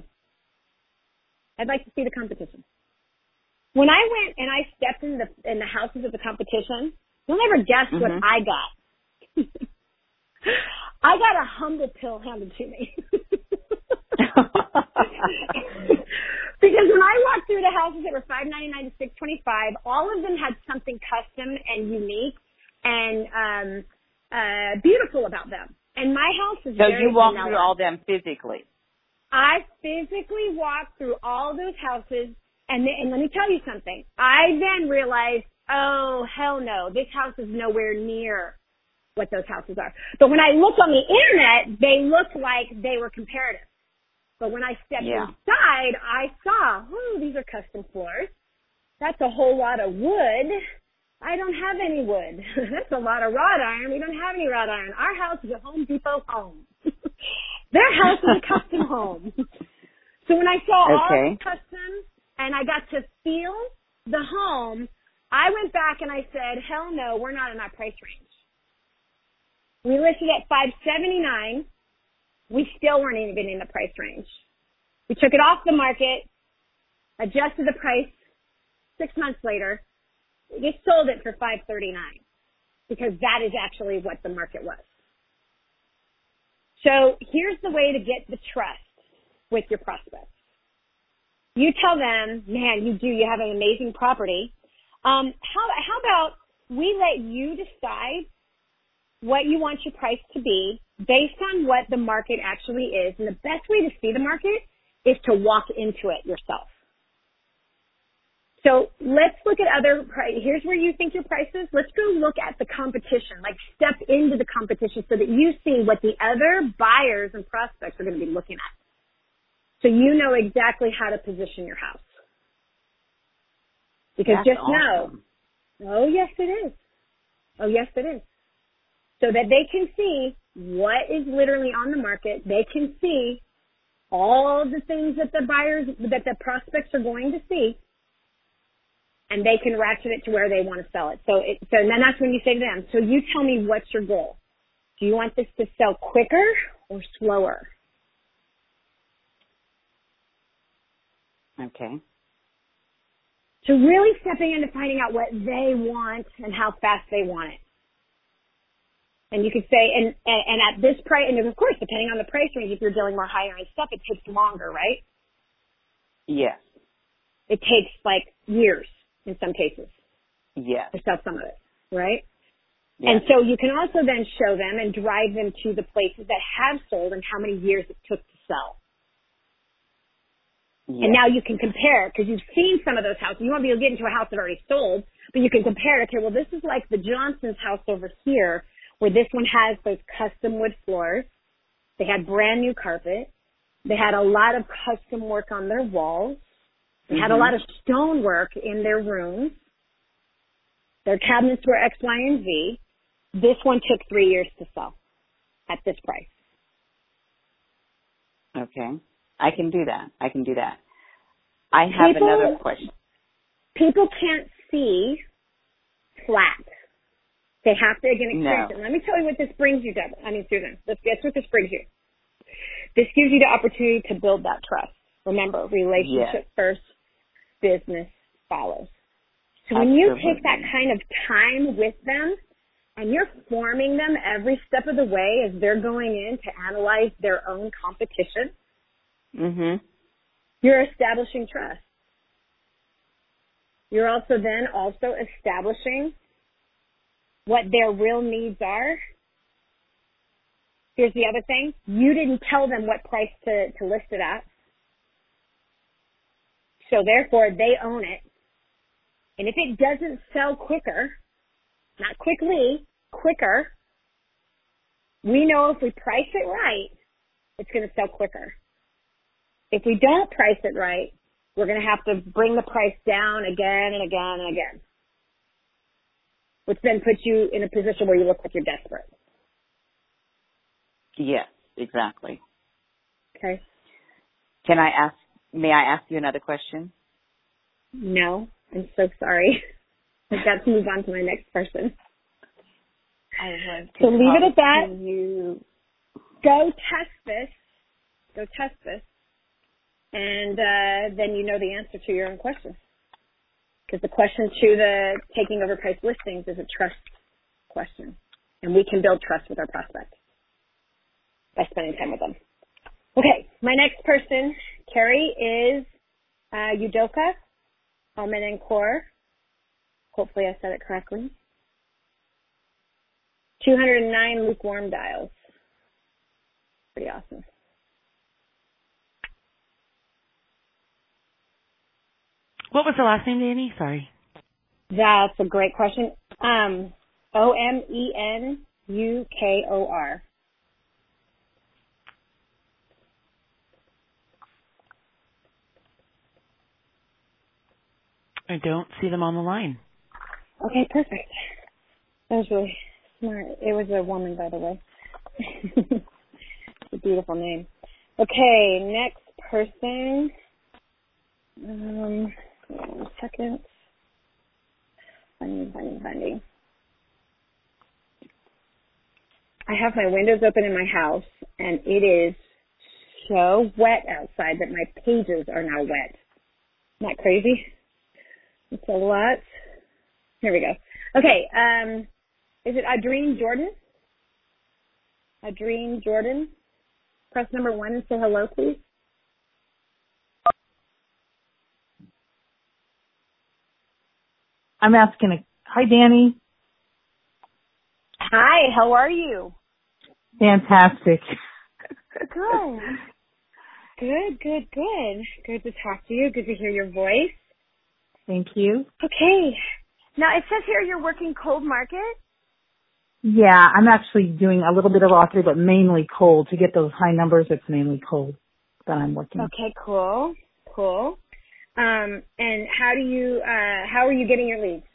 I'd like to see the competition. When I went and I stepped in the in the houses of the competition, you'll never guess mm-hmm. what I got. I got a humble pill handed to me. Because when I walked through the houses that were five ninety-nine to six twenty-five, all of them had something custom and unique and um, uh, beautiful about them. And my house is so very you walked vanilla. through all them physically. I physically walked through all those houses, and, th- and let me tell you something. I then realized, oh, hell no, this house is nowhere near what those houses are. But when I looked on the internet, they looked like they were comparative. But when I stepped yeah. inside, I saw, oh, these are custom floors. That's a whole lot of wood. I don't have any wood. That's a lot of wrought iron. We don't have any wrought iron. Our house is a Home Depot home. Their house is a custom home. So when I saw Okay. all the custom and I got to feel the home, I went back and I said, hell no, we're not in that price range. We listed at five seventy-nine. We still weren't even in the price range. We took it off the market, adjusted the price. Six months later, we sold it for five thirty-nine because that is actually what the market was. So here's the way to get the trust with your prospects. You tell them, man, you do, you have an amazing property. Um, how, how about we let you decide what you want your price to be based on what the market actually is. And the best way to see the market is to walk into it yourself. So let's look at other price. Here's where you think your price is. Let's go look at the competition, like step into the competition so that you see what the other buyers and prospects are going to be looking at. So you know exactly how to position your house. Because That's just awesome. know, oh yes it is. Oh yes it is. So that they can see what is literally on the market. They can see all the things that the buyers, that the prospects are going to see. And they can ratchet it to where they want to sell it. So it, so then that's when you say to them, so you tell me what's your goal. Do you want this to sell quicker or slower? Okay. So really stepping into finding out what they want and how fast they want it. And you could say, and, and, and at this price, and of course, depending on the price range, if you're dealing more higher end stuff, it takes longer, right? Yes. It takes like years in some cases. Yes. To sell some of it, right? Yes. And so you can also then show them and drive them to the places that have sold and how many years it took to sell. Yes. And now you can compare, because you've seen some of those houses. You won't be able to get into a house that already sold, but you can compare, okay, well, this is like the Johnson's house over here, where this one has those custom wood floors. They had brand new carpet. They had a lot of custom work on their walls. They had Mm-hmm. a lot of stonework in their rooms. Their cabinets were X, Y, and Z. This one took three years to sell at this price. Okay. I can do that. I can do that. I have People, another question. People can't see flat. They have to, again, experience No. it. Let me tell you what this brings you, Deborah. I mean, Susan. Let's guess what this brings you. This gives you the opportunity to build that trust. Remember, relationship Yes. first, business follows. So when you Absolutely. take that kind of time with them and you're forming them every step of the way as they're going in to analyze their own competition, Mhm. you're establishing trust. You're also then also establishing what their real needs are. Here's the other thing. You didn't tell them what price to, to list it at. So therefore, they own it. And if it doesn't sell quicker, not quickly, quicker, we know if we price it right, it's going to sell quicker. If we don't price it right, we're going to have to bring the price down again and again and again, which then puts you in a position where you look like you're desperate. Yes, exactly. Okay? Can I ask, may I ask you another question? No, I'm so sorry. I've got to move on to my next person. I want to So leave it at that. to you. Go test this. Go test this. And uh, then you know the answer to your own question. Because the question to the taking over price listings is a trust question. And we can build trust with our prospects by spending time with them. Okay, my next person, Carrie, is uh, Udoka Alman and Core. Hopefully I said it correctly. two hundred nine lukewarm dials. Pretty awesome. What was the last name, Danny? Sorry. That's a great question. Um, O M E N U K O R. I don't see them on the line. Okay, perfect. That was really smart. It was a woman, by the way. It's a beautiful name. Okay, next person. Um, one second. Finding, finding, finding. I have my windows open in my house, and it is so wet outside that my pages are now wet. Isn't that crazy? It's a lot. Here we go. Okay, um, is it Adrene Jordan? Adrene Jordan? Press number one and say hello, please. I'm asking a, hi, Danny. Hi, how are you? Fantastic. Good. Good, good, good. Good to talk to you. Good to hear your voice. Thank you. Okay. Now, it says here you're working cold market. Yeah, I'm actually doing a little bit of all three, but mainly cold. To get those high numbers, it's mainly cold that I'm working. Okay, cool. Cool. Um, and how do you, uh, how are you getting your leads?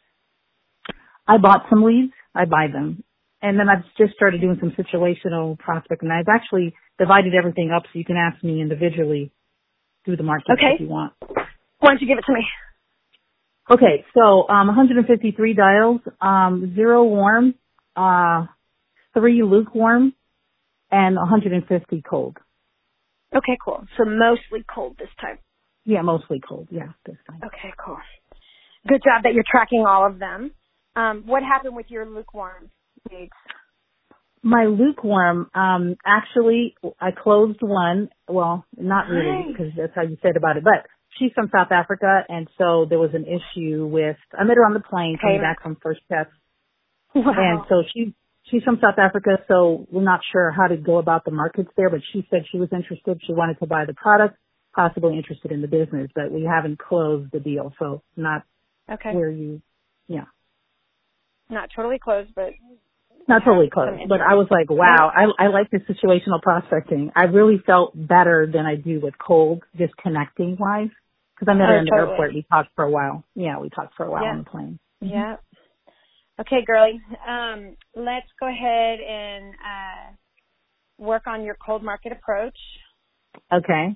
I bought some leads. I buy them. And then I've just started doing some situational prospecting. And I've actually divided everything up so you can ask me individually through the market okay. if you want. Why don't you give it to me? Okay, so um, one hundred fifty-three dials, um, zero warm, uh, three lukewarm, and one hundred fifty cold. Okay, cool. So mostly cold this time. Yeah, mostly cold. Yeah, this time. Okay, cool. Good job that you're tracking all of them. Um, what happened with your lukewarm leads? My lukewarm, um, actually, I closed one. Well, not really, Hi. because that's how you said about it. But she's from South Africa, and so there was an issue with. I met her on the plane coming Okay. back from First Steps, Wow. and so she she's from South Africa. So we're not sure how to go about the markets there. But she said she was interested. She wanted to buy the product, possibly interested in the business, but we haven't closed the deal. So not okay. where you, yeah. Not totally closed, but Not totally close, but I was like, wow, I, I like this situational prospecting. I really felt better than I do with cold, just connecting wise. Because I met her Oh, in the totally. airport. We talked for a while. Yeah, we talked for a while Yeah. on the plane. Yeah. Okay, girlie. Um, let's go ahead and uh, work on your cold market approach Okay.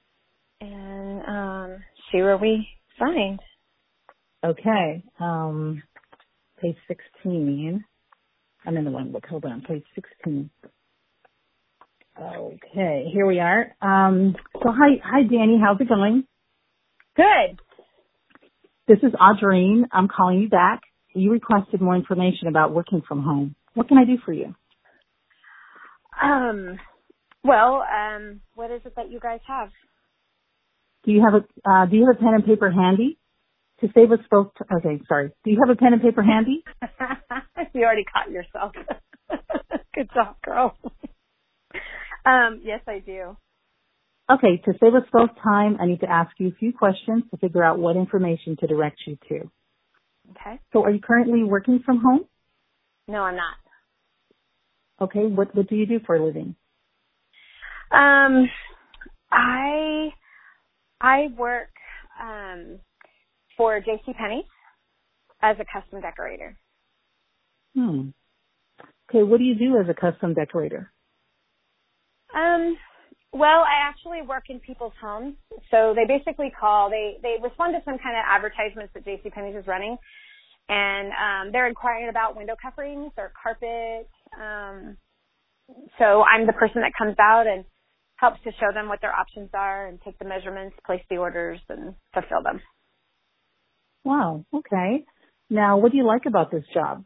and um, see where we find. Okay. Um, page sixteen. I'm in the one book. Hold on. Page sixteen. Okay. Here we are. Um, so hi, hi, Danny. How's it going? Good. This is Audrene. I'm calling you back. You requested more information about working from home. What can I do for you? Um, well, um, what is it that you guys have? Do you have a uh, Do you have a pen and paper handy to save us both? T- okay, sorry. Do you have a pen and paper handy? You already caught yourself. Good job, girl. um, yes, I do. Okay, to save us both time, I need to ask you a few questions to figure out what information to direct you to. Okay. So, are you currently working from home? No, I'm not. Okay. What What do you do for a living? Um, I I work um for JCPenney as a custom decorator. Hmm. Okay. What do you do as a custom decorator? Um, well, I actually work in people's homes. So they basically call, they, they respond to some kind of advertisements that JCPenney is running. And um, they're inquiring about window coverings or carpet. Um, so I'm the person that comes out and helps to show them what their options are and take the measurements, place the orders, and fulfill them. Wow. Okay. Now, what do you like about this job?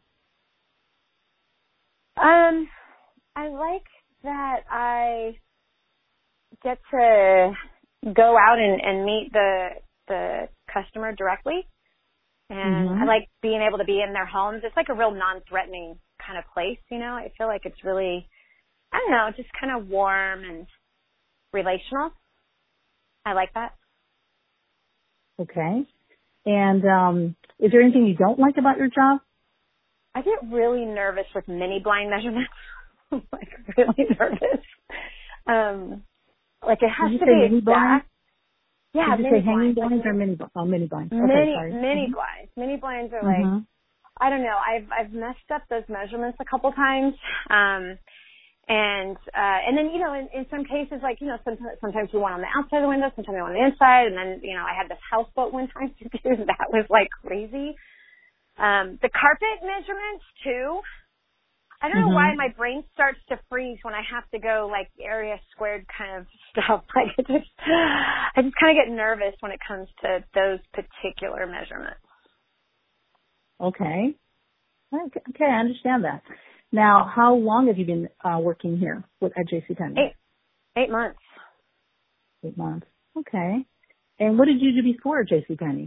Um, I like that I get to go out and, and meet the the customer directly, and Mm-hmm. I like being able to be in their homes. It's like a real non-threatening kind of place, you know. I feel like it's really, I don't know, just kind of warm and relational. I like that. Okay. And um, is there anything you don't like about your job? I get really nervous with mini blind measurements. Like really nervous. Um, like it has Did you to say be mini blind? exact. Yeah, Did you mini say hanging blinds. blinds or mini blinds? Oh, mini blinds. Okay, Mini sorry. mini Mm-hmm. blinds. Mini blinds are Mm-hmm. like, I don't know. I've I've messed up those measurements a couple times, um, And, uh, and then, you know, in, in some cases, like, you know, sometimes, sometimes we want on the outside of the window, sometimes we want on the inside. And then, you know, I had this houseboat one time to do. That was like crazy. Um, the carpet measurements too. I don't know Mm-hmm. why my brain starts to freeze when I have to go like area squared kind of stuff. Like it just, I just kind of get nervous when it comes to those particular measurements. Okay. Okay, I understand that. Now, how long have you been uh, working here with, at JCPenney? Eight, eight months. Eight months. Okay. And what did you do before JCPenney?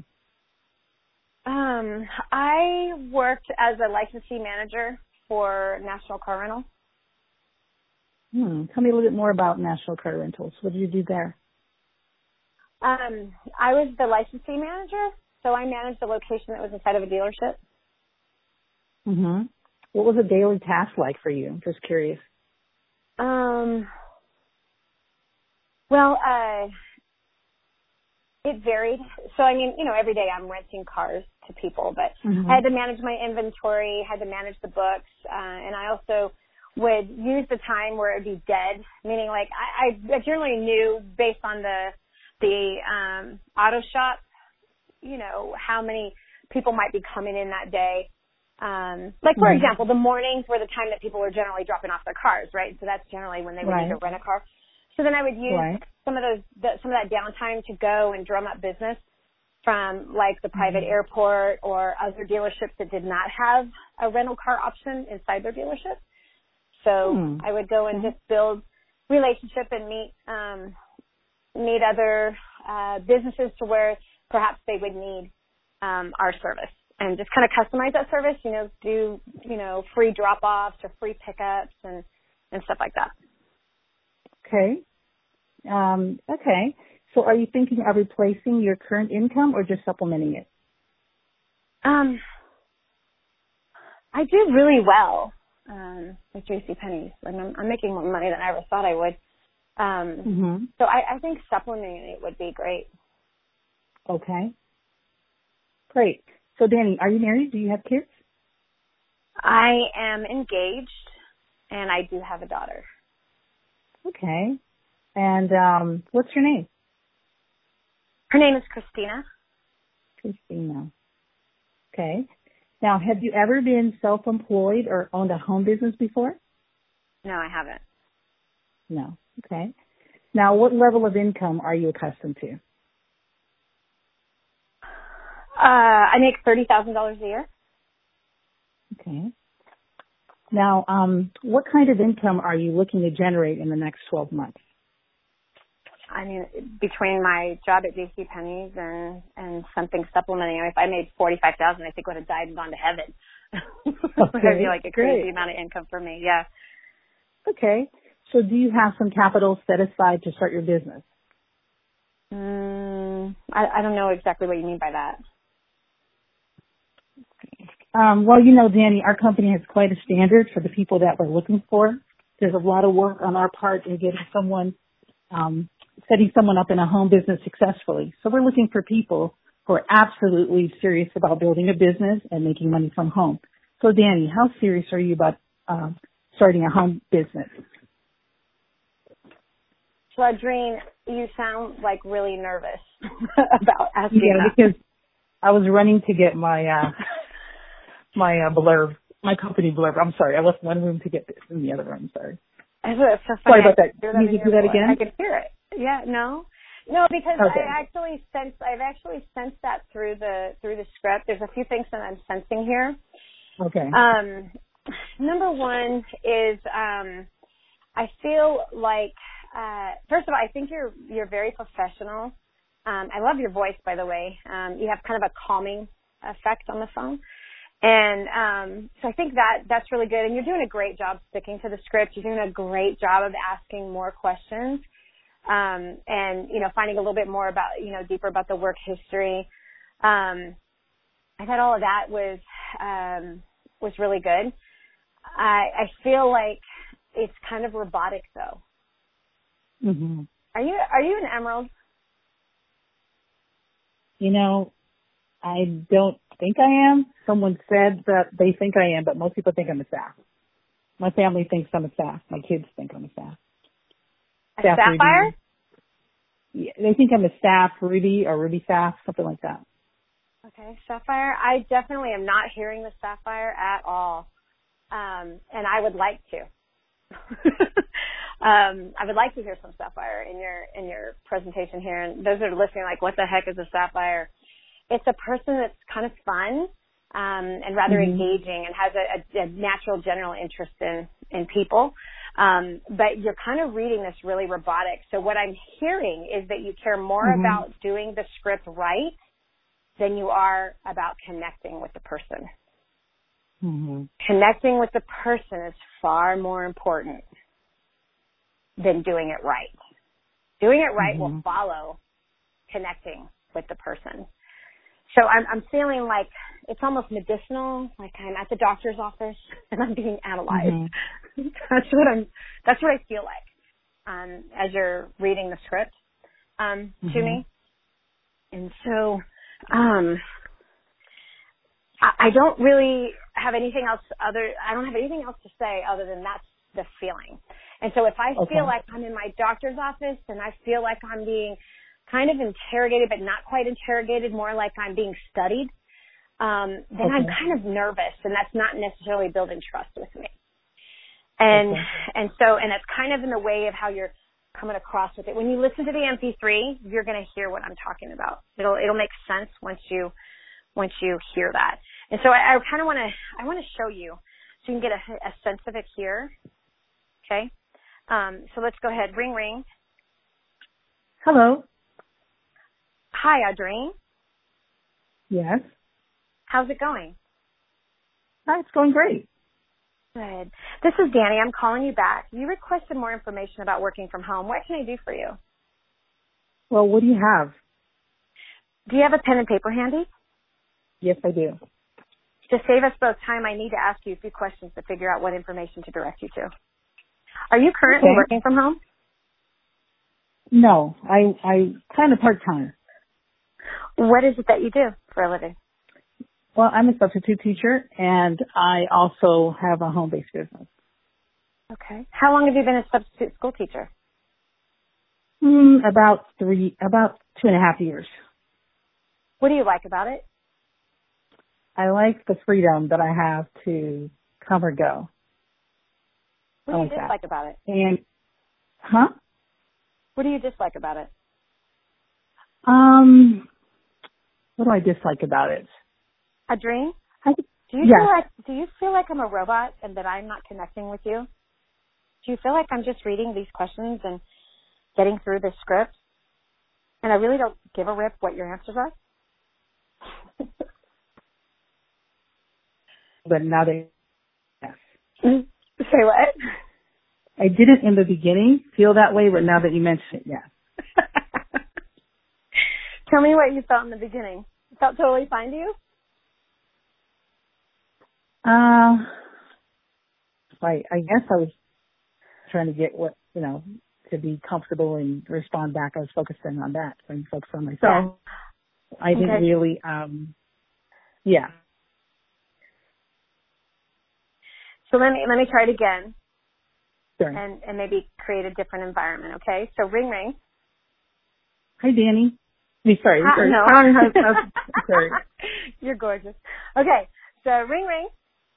Um, I worked as a licensee manager for National Car Rental. Hmm. Tell me a little bit more about National Car Rentals. What did you do there? Um, I was the licensee manager, so I managed the location that was inside of a dealership. Mm-hmm. What was a daily task like for you? Just curious. Um, well, uh, it varied. So, I mean, you know, every day I'm renting cars to people, but Mm-hmm. I had to manage my inventory, had to manage the books, uh, and I also would use the time where it would be dead, meaning like I, I generally knew based on the, the, um, auto shop, you know, how many people might be coming in that day. Um, like for Mm-hmm. example, the mornings were the time that people were generally dropping off their cars, right? So that's generally when they would Right. need to rent a car. So then I would use Right. some of those, the, some of that downtime to go and drum up business from like the private Mm-hmm. airport or other dealerships that did not have a rental car option inside their dealership. So Hmm. I would go and just build relationship and meet, um, meet other, uh, businesses to where perhaps they would need, um, our service. And just kind of customize that service, you know, do, you know, free drop-offs or free pickups and, and stuff like that. Okay. Um, okay. So are you thinking of replacing your current income or just supplementing it? Um, I do really well, um, with JCPenney's. And I'm, I'm making more money than I ever thought I would. Um, Mm-hmm. so I, I think supplementing it would be great. Okay. Great. So, Danny, are you married? Do you have kids? I am engaged and I do have a daughter. Okay. And um, what's your name? Her name is Christina. Christina. Okay. Now, have you ever been self-employed or owned a home business before? No, I haven't. No. Okay. Now, what level of income are you accustomed to? Uh, I make thirty thousand dollars a year. Okay. Now, um, what kind of income are you looking to generate in the next twelve months? I mean, between my job at JCPenney's and, and something supplementing, I mean, if I made forty-five thousand dollars, I think I would have died and gone to heaven. Okay, It would be like a crazy great. amount of income for me, yeah. Okay. So do you have some capital set aside to start your business? Mm, I, I don't know exactly what you mean by that. Um, well, you know, Danny, our company has quite a standard for the people that we're looking for. There's a lot of work on our part in getting someone, um, setting someone up in a home business successfully. So we're looking for people who are absolutely serious about building a business and making money from home. So, Danny, how serious are you about uh, starting a home business? Sladrine, you sound like really nervous about asking Yeah, that. because I was running to get my uh, my uh, blurb, my company blurb. I'm sorry, I left one room to get this in the other room. Sorry. It's so Sorry funny. about that. I Can you do that again? I could hear it. Yeah, no, no, because Okay. I actually sense I've actually sensed that through the through the script. There's a few things that I'm sensing here. Okay. Um, number one is um, I feel like uh, first of all, I think you're you're very professional. Um, I love your voice, by the way. Um, you have kind of a calming effect on the phone. And um, so I think that that's really good. And you're doing a great job sticking to the script. You're doing a great job of asking more questions um, and, you know, finding a little bit more about, you know, deeper about the work history. Um, I thought all of that was um, was really good. I, I feel like it's kind of robotic, though. Mm-hmm. Are you are you an emerald? You know, I don't think I am. Someone said that they think I am, but most people think I'm a staff. My family thinks I'm a sapphire. My kids think I'm a sapphire. A sapphire? Yeah, they think I'm a sapphire ruby or ruby sapphire, something like that. Okay, sapphire. I definitely am not hearing the sapphire at all, um, and I would like to. um, I would like to hear some sapphire in your in your presentation here. And those that are listening, like, what the heck is a sapphire? It's a person that's kind of fun um, and rather mm-hmm. engaging and has a, a, a natural general interest in in people. Um, but you're kind of reading this really robotic. So what I'm hearing is that you care more mm-hmm. about doing the script right than you are about connecting with the person. Mm-hmm. Connecting with the person is far more important than doing it right. Doing it right mm-hmm. will follow connecting with the person. So I'm, I'm feeling like it's almost medicinal, like I'm at the doctor's office and I'm being analyzed. Mm-hmm. That's what I'm, that's what I feel like, um, as you're reading the script, um, mm-hmm. to me. And so, um, I, I don't really have anything else other, I don't have anything else to say other than that's the feeling. And so if I okay. feel like I'm in my doctor's office and I feel like I'm being kind of interrogated, but not quite interrogated, more like I'm being studied, um, then okay. I'm kind of nervous, and that's not necessarily building trust with me. And okay. and so, and it's kind of in the way of how you're coming across with it. When you listen to the M P three, you're going to hear what I'm talking about. It'll it'll make sense once you once you hear that. And so I, I kind of want to I want to show you so you can get a, a sense of it here. Okay. Um, so let's go ahead. Ring ring. Hello. Hi, Audrey. Yes. How's it going? Hi, it's going great. Good. This is Danny. I'm calling you back. You requested more information about working from home. What can I do for you? Well, what do you have? Do you have a pen and paper handy? Yes, I do. To save us both time, I need to ask you a few questions to figure out what information to direct you to. Are you currently okay. working from home? No, I I kind of part-time. What is it that you do for a living? Well, I'm a substitute teacher, and I also have a home-based business. Okay. How long have you been a substitute school teacher? Mm, about three, about two and a half years. What do you like about it? I like the freedom that I have to come or go. What do you like dislike that. about it? And, huh? What do you dislike about it? Um, what do I dislike about it? A dream? I, do you yes. feel like do you feel like I'm a robot and that I'm not connecting with you? Do you feel like I'm just reading these questions and getting through this script, and I really don't give a rip what your answers are? But now they, yes. Say what? I didn't in the beginning feel that way, but now that you mention it, yes. Tell me what you felt in the beginning. It felt totally fine to you? Uh, I, I guess I was trying to get what, you know, to be comfortable and respond back. I was focusing on that, trying to focus on myself. Yeah. I didn't okay. really, um, yeah. So let me, let me try it again. Sure. And, and maybe create a different environment, okay? So ring ring. Hi, Danny. Me, sorry. Hi, sorry. no. sorry. You're gorgeous. Okay, so ring ring.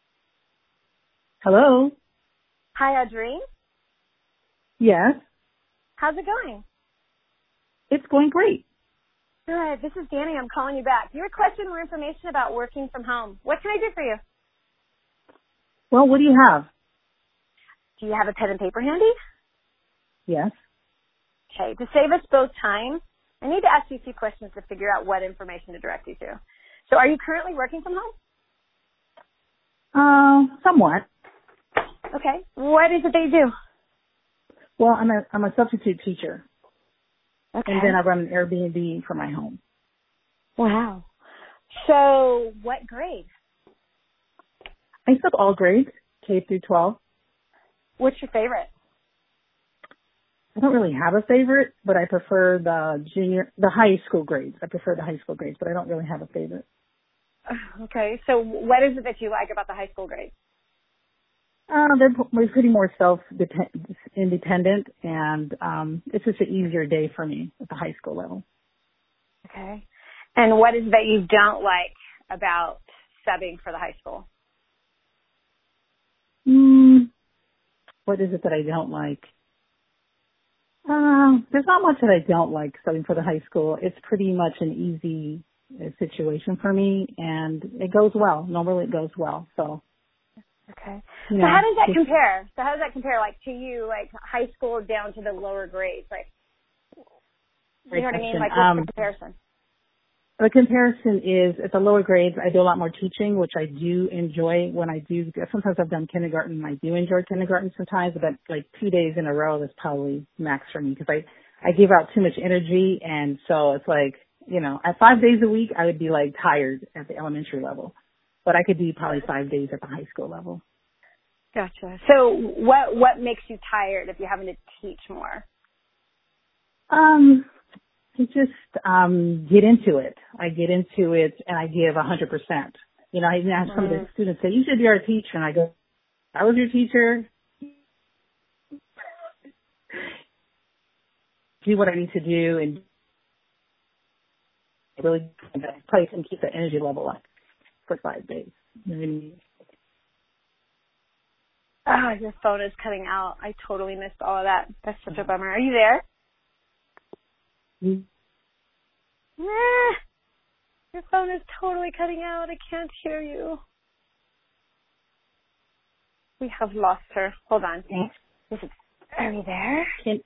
Hello. Hi, Audrey. Yes. How's it going? It's going great. Good. This is Danny. I'm calling you back. You requested more information about working from home. What can I do for you? Well, what do you have? Do you have a pen and paper handy? Yes. Okay. To save us both time, I need to ask you a few questions to figure out what information to direct you to. So are you currently working from home? Uh, somewhat. Okay. What is it that you do? Well, I'm a I'm a substitute teacher. Okay. And then I run an Airbnb for my home. Wow. So what grade? I took all grades, K through twelve. What's your favorite? I don't really have a favorite, but I prefer the junior, the high school grades. I prefer the high school grades, but I don't really have a favorite. Okay. So what is it that you like about the high school grades? Uh, they're we're pretty more self-independent, and um, it's just an easier day for me at the high school level. Okay. And what is it that you don't like about subbing for the high school? Mm, what is it that I don't like? Uh, there's not much that I don't like subbing for the high school. It's pretty much an easy uh, situation for me, and it goes well. Normally it goes well, so. Okay. You so know, how does that compare? So how does that compare, like, to you, like, high school down to the lower grades? Like, you know what I mean? Like, what's um, the comparison? The comparison is at the lower grades, I do a lot more teaching, which I do enjoy when I do. Sometimes I've done kindergarten. I do enjoy kindergarten sometimes, but like two days in a row is probably max for me because I, I give out too much energy. And so it's like, you know, at five days a week, I would be like tired at the elementary level, but I could do probably five days at the high school level. Gotcha. So what, what makes you tired if you're having to teach more? Um, I just um, get into it. I get into it and I give one hundred percent. You know, I even ask some of the students, say, you should be our teacher. And I go, I was your teacher. Do what I need to do and really place and keep the energy level up for five days. You know what I mean? Oh, your phone is cutting out. I totally missed all of that. That's such a bummer. Are you there? Mm-hmm. Nah, your phone is totally cutting out. I can't hear you. We have lost her. Hold on. Is it, are we there? Can,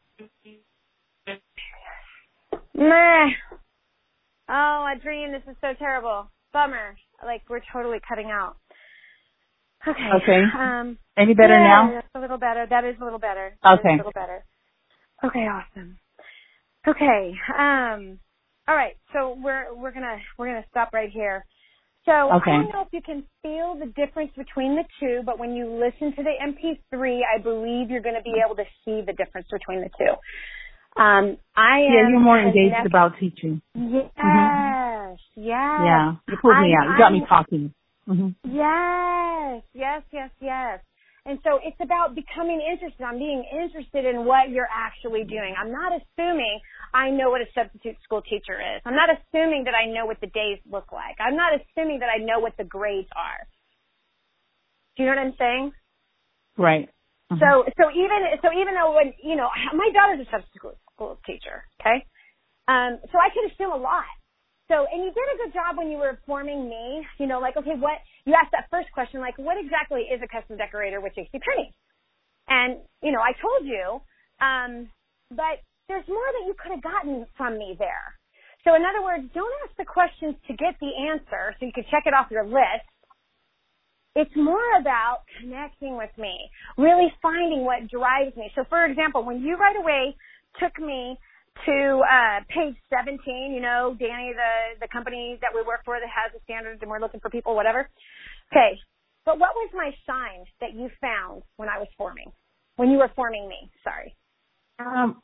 Meh. Oh, Adrienne, this is so terrible. Bummer. Like, we're totally cutting out. Okay. Okay. Um, Any better yeah, now? That's a little better. That is a little better. That okay. Is a little better. Okay, awesome. Okay. Um, all right. So we're we're gonna we're gonna stop right here. So okay. I don't know if you can feel the difference between the two, but when you listen to the M P three, I believe you're going to be able to see the difference between the two. Um, I am. Yeah, you're more engaged next, about teaching. Yes. Mm-hmm. Yes. Yeah. You pulled me I'm, out. You got I'm, me talking. Mm-hmm. Yes. Yes. Yes. Yes. And so it's about becoming interested. I'm being interested in what you're actually doing. I'm not assuming I know what a substitute school teacher is. I'm not assuming that I know what the days look like. I'm not assuming that I know what the grades are. Do you know what I'm saying? Right. Mm-hmm. So, so even, so even though when, you know, my daughter's a substitute school teacher, okay? Um, so I could assume a lot. So, and you did a good job when you were informing me, you know, like, okay, what, you asked that first question, like, what exactly is a custom decorator with JCPenney? And, you know, I told you, um, but there's more that you could have gotten from me there. So in other words, don't ask the questions to get the answer so you can check it off your list. It's more about connecting with me, really finding what drives me. So for example, when you right away took me to uh page seventeen, you know, Danny, the the company that we work for that has the standards and we're looking for people, whatever. Okay, but what was my sign that you found when I was forming, when you were forming me? Sorry. Um.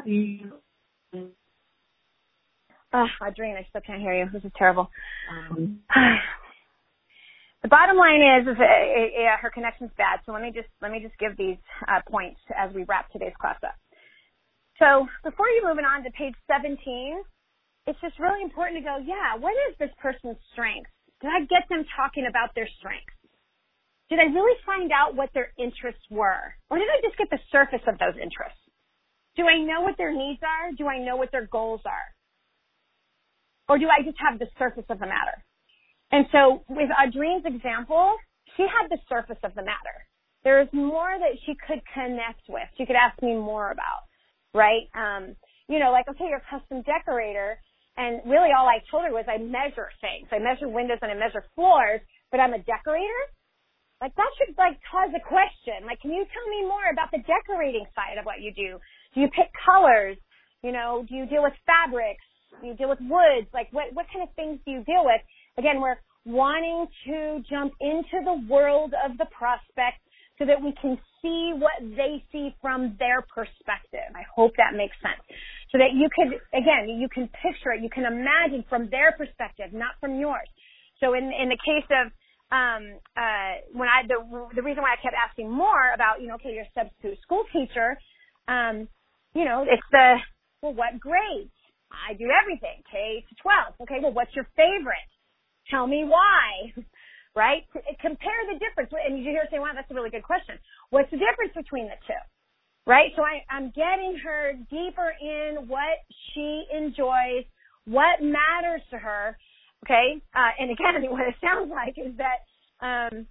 Oh, Adrienne, I still can't hear you. This is terrible. Um, the bottom line is, is uh, uh, her connection's bad. So let me just let me just give these uh, points as we wrap today's class up. So before you moving on to page seventeen, it's just really important to go, yeah, what is this person's strengths? Did I get them talking about their strengths? Did I really find out what their interests were? Or did I just get the surface of those interests? Do I know what their needs are? Do I know what their goals are? Or do I just have the surface of the matter? And so with Adrienne's example, she had the surface of the matter. There is more that she could connect with. She could ask me more about. Right? Um, you know, like, okay, you're a custom decorator, and really all I told her was I measure things. I measure windows and I measure floors, but I'm a decorator? Like, that should, like, cause a question. Like, can you tell me more about the decorating side of what you do? Do you pick colors? You know, do you deal with fabrics? Do you deal with woods? Like, what, what kind of things do you deal with? Again, we're wanting to jump into the world of the prospect so that we can see what they see from their perspective. I hope that makes sense. So that you could, again, you can picture it, you can imagine from their perspective, not from yours. So in, in the case of, um, uh, when I, the, the reason why I kept asking more about, you know, okay, you're a substitute school teacher, um, you know, it's the, well, what grades? I do everything, K to twelve. Okay, well, what's your favorite? Tell me why, right? Compare the difference. And you hear her say, wow, that's a really good question. What's the difference between the two, right? So I, I'm getting her deeper in what she enjoys, what matters to her, okay? Uh, and again, I mean, what it sounds like is that um,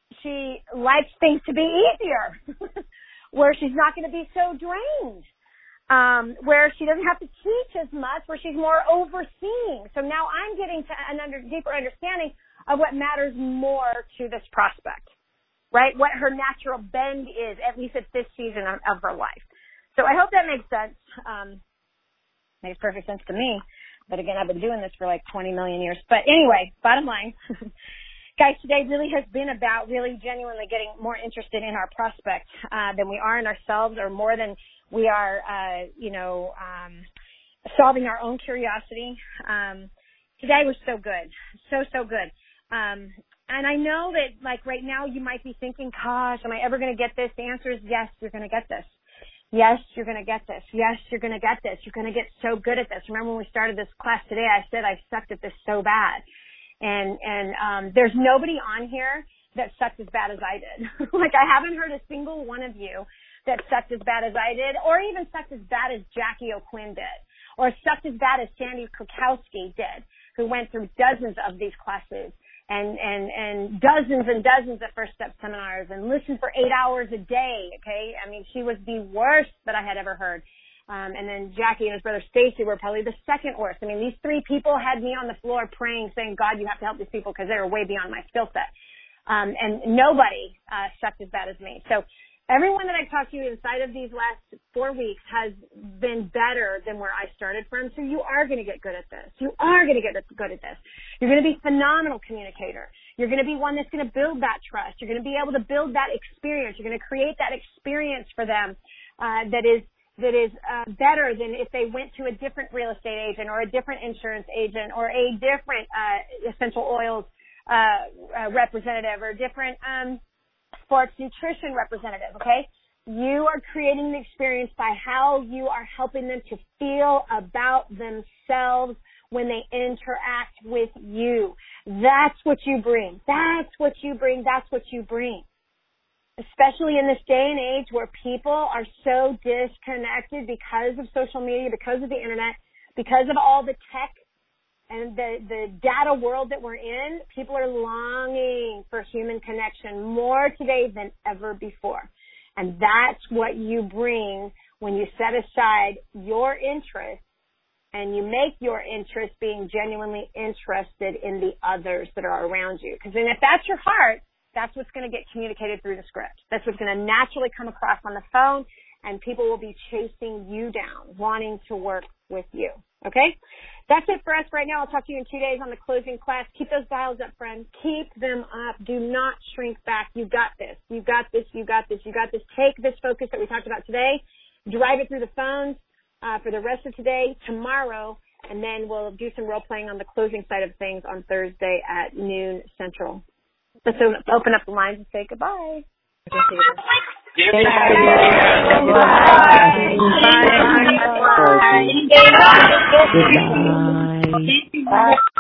she likes things to be easier, where she's not going to be so drained. Um, where she doesn't have to teach as much, where she's more overseeing. So now I'm getting to an under, deeper understanding of what matters more to this prospect, right? What her natural bend is, at least at this season of, of her life. So I hope that makes sense. Um, makes perfect sense to me. But again, I've been doing this for like twenty million years. But anyway, bottom line, guys, today really has been about really genuinely getting more interested in our prospect uh, than we are in ourselves, or more than we are, uh, you know, um, solving our own curiosity. Um, today was so good. So, so good. Um, and I know that, like, right now you might be thinking, gosh, am I ever going to get this? The answer is yes, you're going to get this. Yes, you're going to get this. Yes, you're going to get this. You're going to get so good at this. Remember when we started this class today, I said I sucked at this so bad. And, and, um, there's nobody on here that sucked as bad as I did. Like, I haven't heard a single one of you that sucked as bad as I did, or even sucked as bad as Jackie O'Quinn did, or sucked as bad as Sandy Krakowski did, who went through dozens of these classes and, and, and dozens and dozens of First Step seminars and listened for eight hours a day, okay? I mean, she was the worst that I had ever heard. Um, and then Jackie and his brother Stacy were probably the second worst. I mean, these three people had me on the floor praying, saying, God, you have to help these people because they were way beyond my skill set. Um, and nobody uh, sucked as bad as me. So everyone that I talked to inside of these last four weeks has been better than where I started from. So you are going to get good at this. You are going to get good at this. You're going to be a phenomenal communicator. You're going to be one that's going to build that trust. You're going to be able to build that experience. You're going to create that experience for them uh, that is that is uh, better than if they went to a different real estate agent or a different insurance agent or a different uh, essential oils uh, uh, representative or different um, sports nutrition representative, okay? You are creating the experience by how you are helping them to feel about themselves when they interact with you. That's what you bring. That's what you bring. That's what you bring. Especially in this day and age where people are so disconnected because of social media, because of the internet, because of all the tech and the, the data world that we're in, people are longing for human connection more today than ever before. And that's what you bring when you set aside your interest and you make your interest being genuinely interested in the others that are around you. Because then if that's your heart, that's what's going to get communicated through the script. That's what's going to naturally come across on the phone, and people will be chasing you down, wanting to work with you. Okay? That's it for us right now. I'll talk to you in two days on the closing class. Keep those dials up, friends. Keep them up. Do not shrink back. You got this. You got this. You got this. You got this. Take this focus that we talked about today, drive it through the phones uh, for the rest of today, tomorrow, and then we'll do some role playing on the closing side of things on Thursday at noon Central. Let's open up the lines and say goodbye. Goodbye. Goodbye. Goodbye.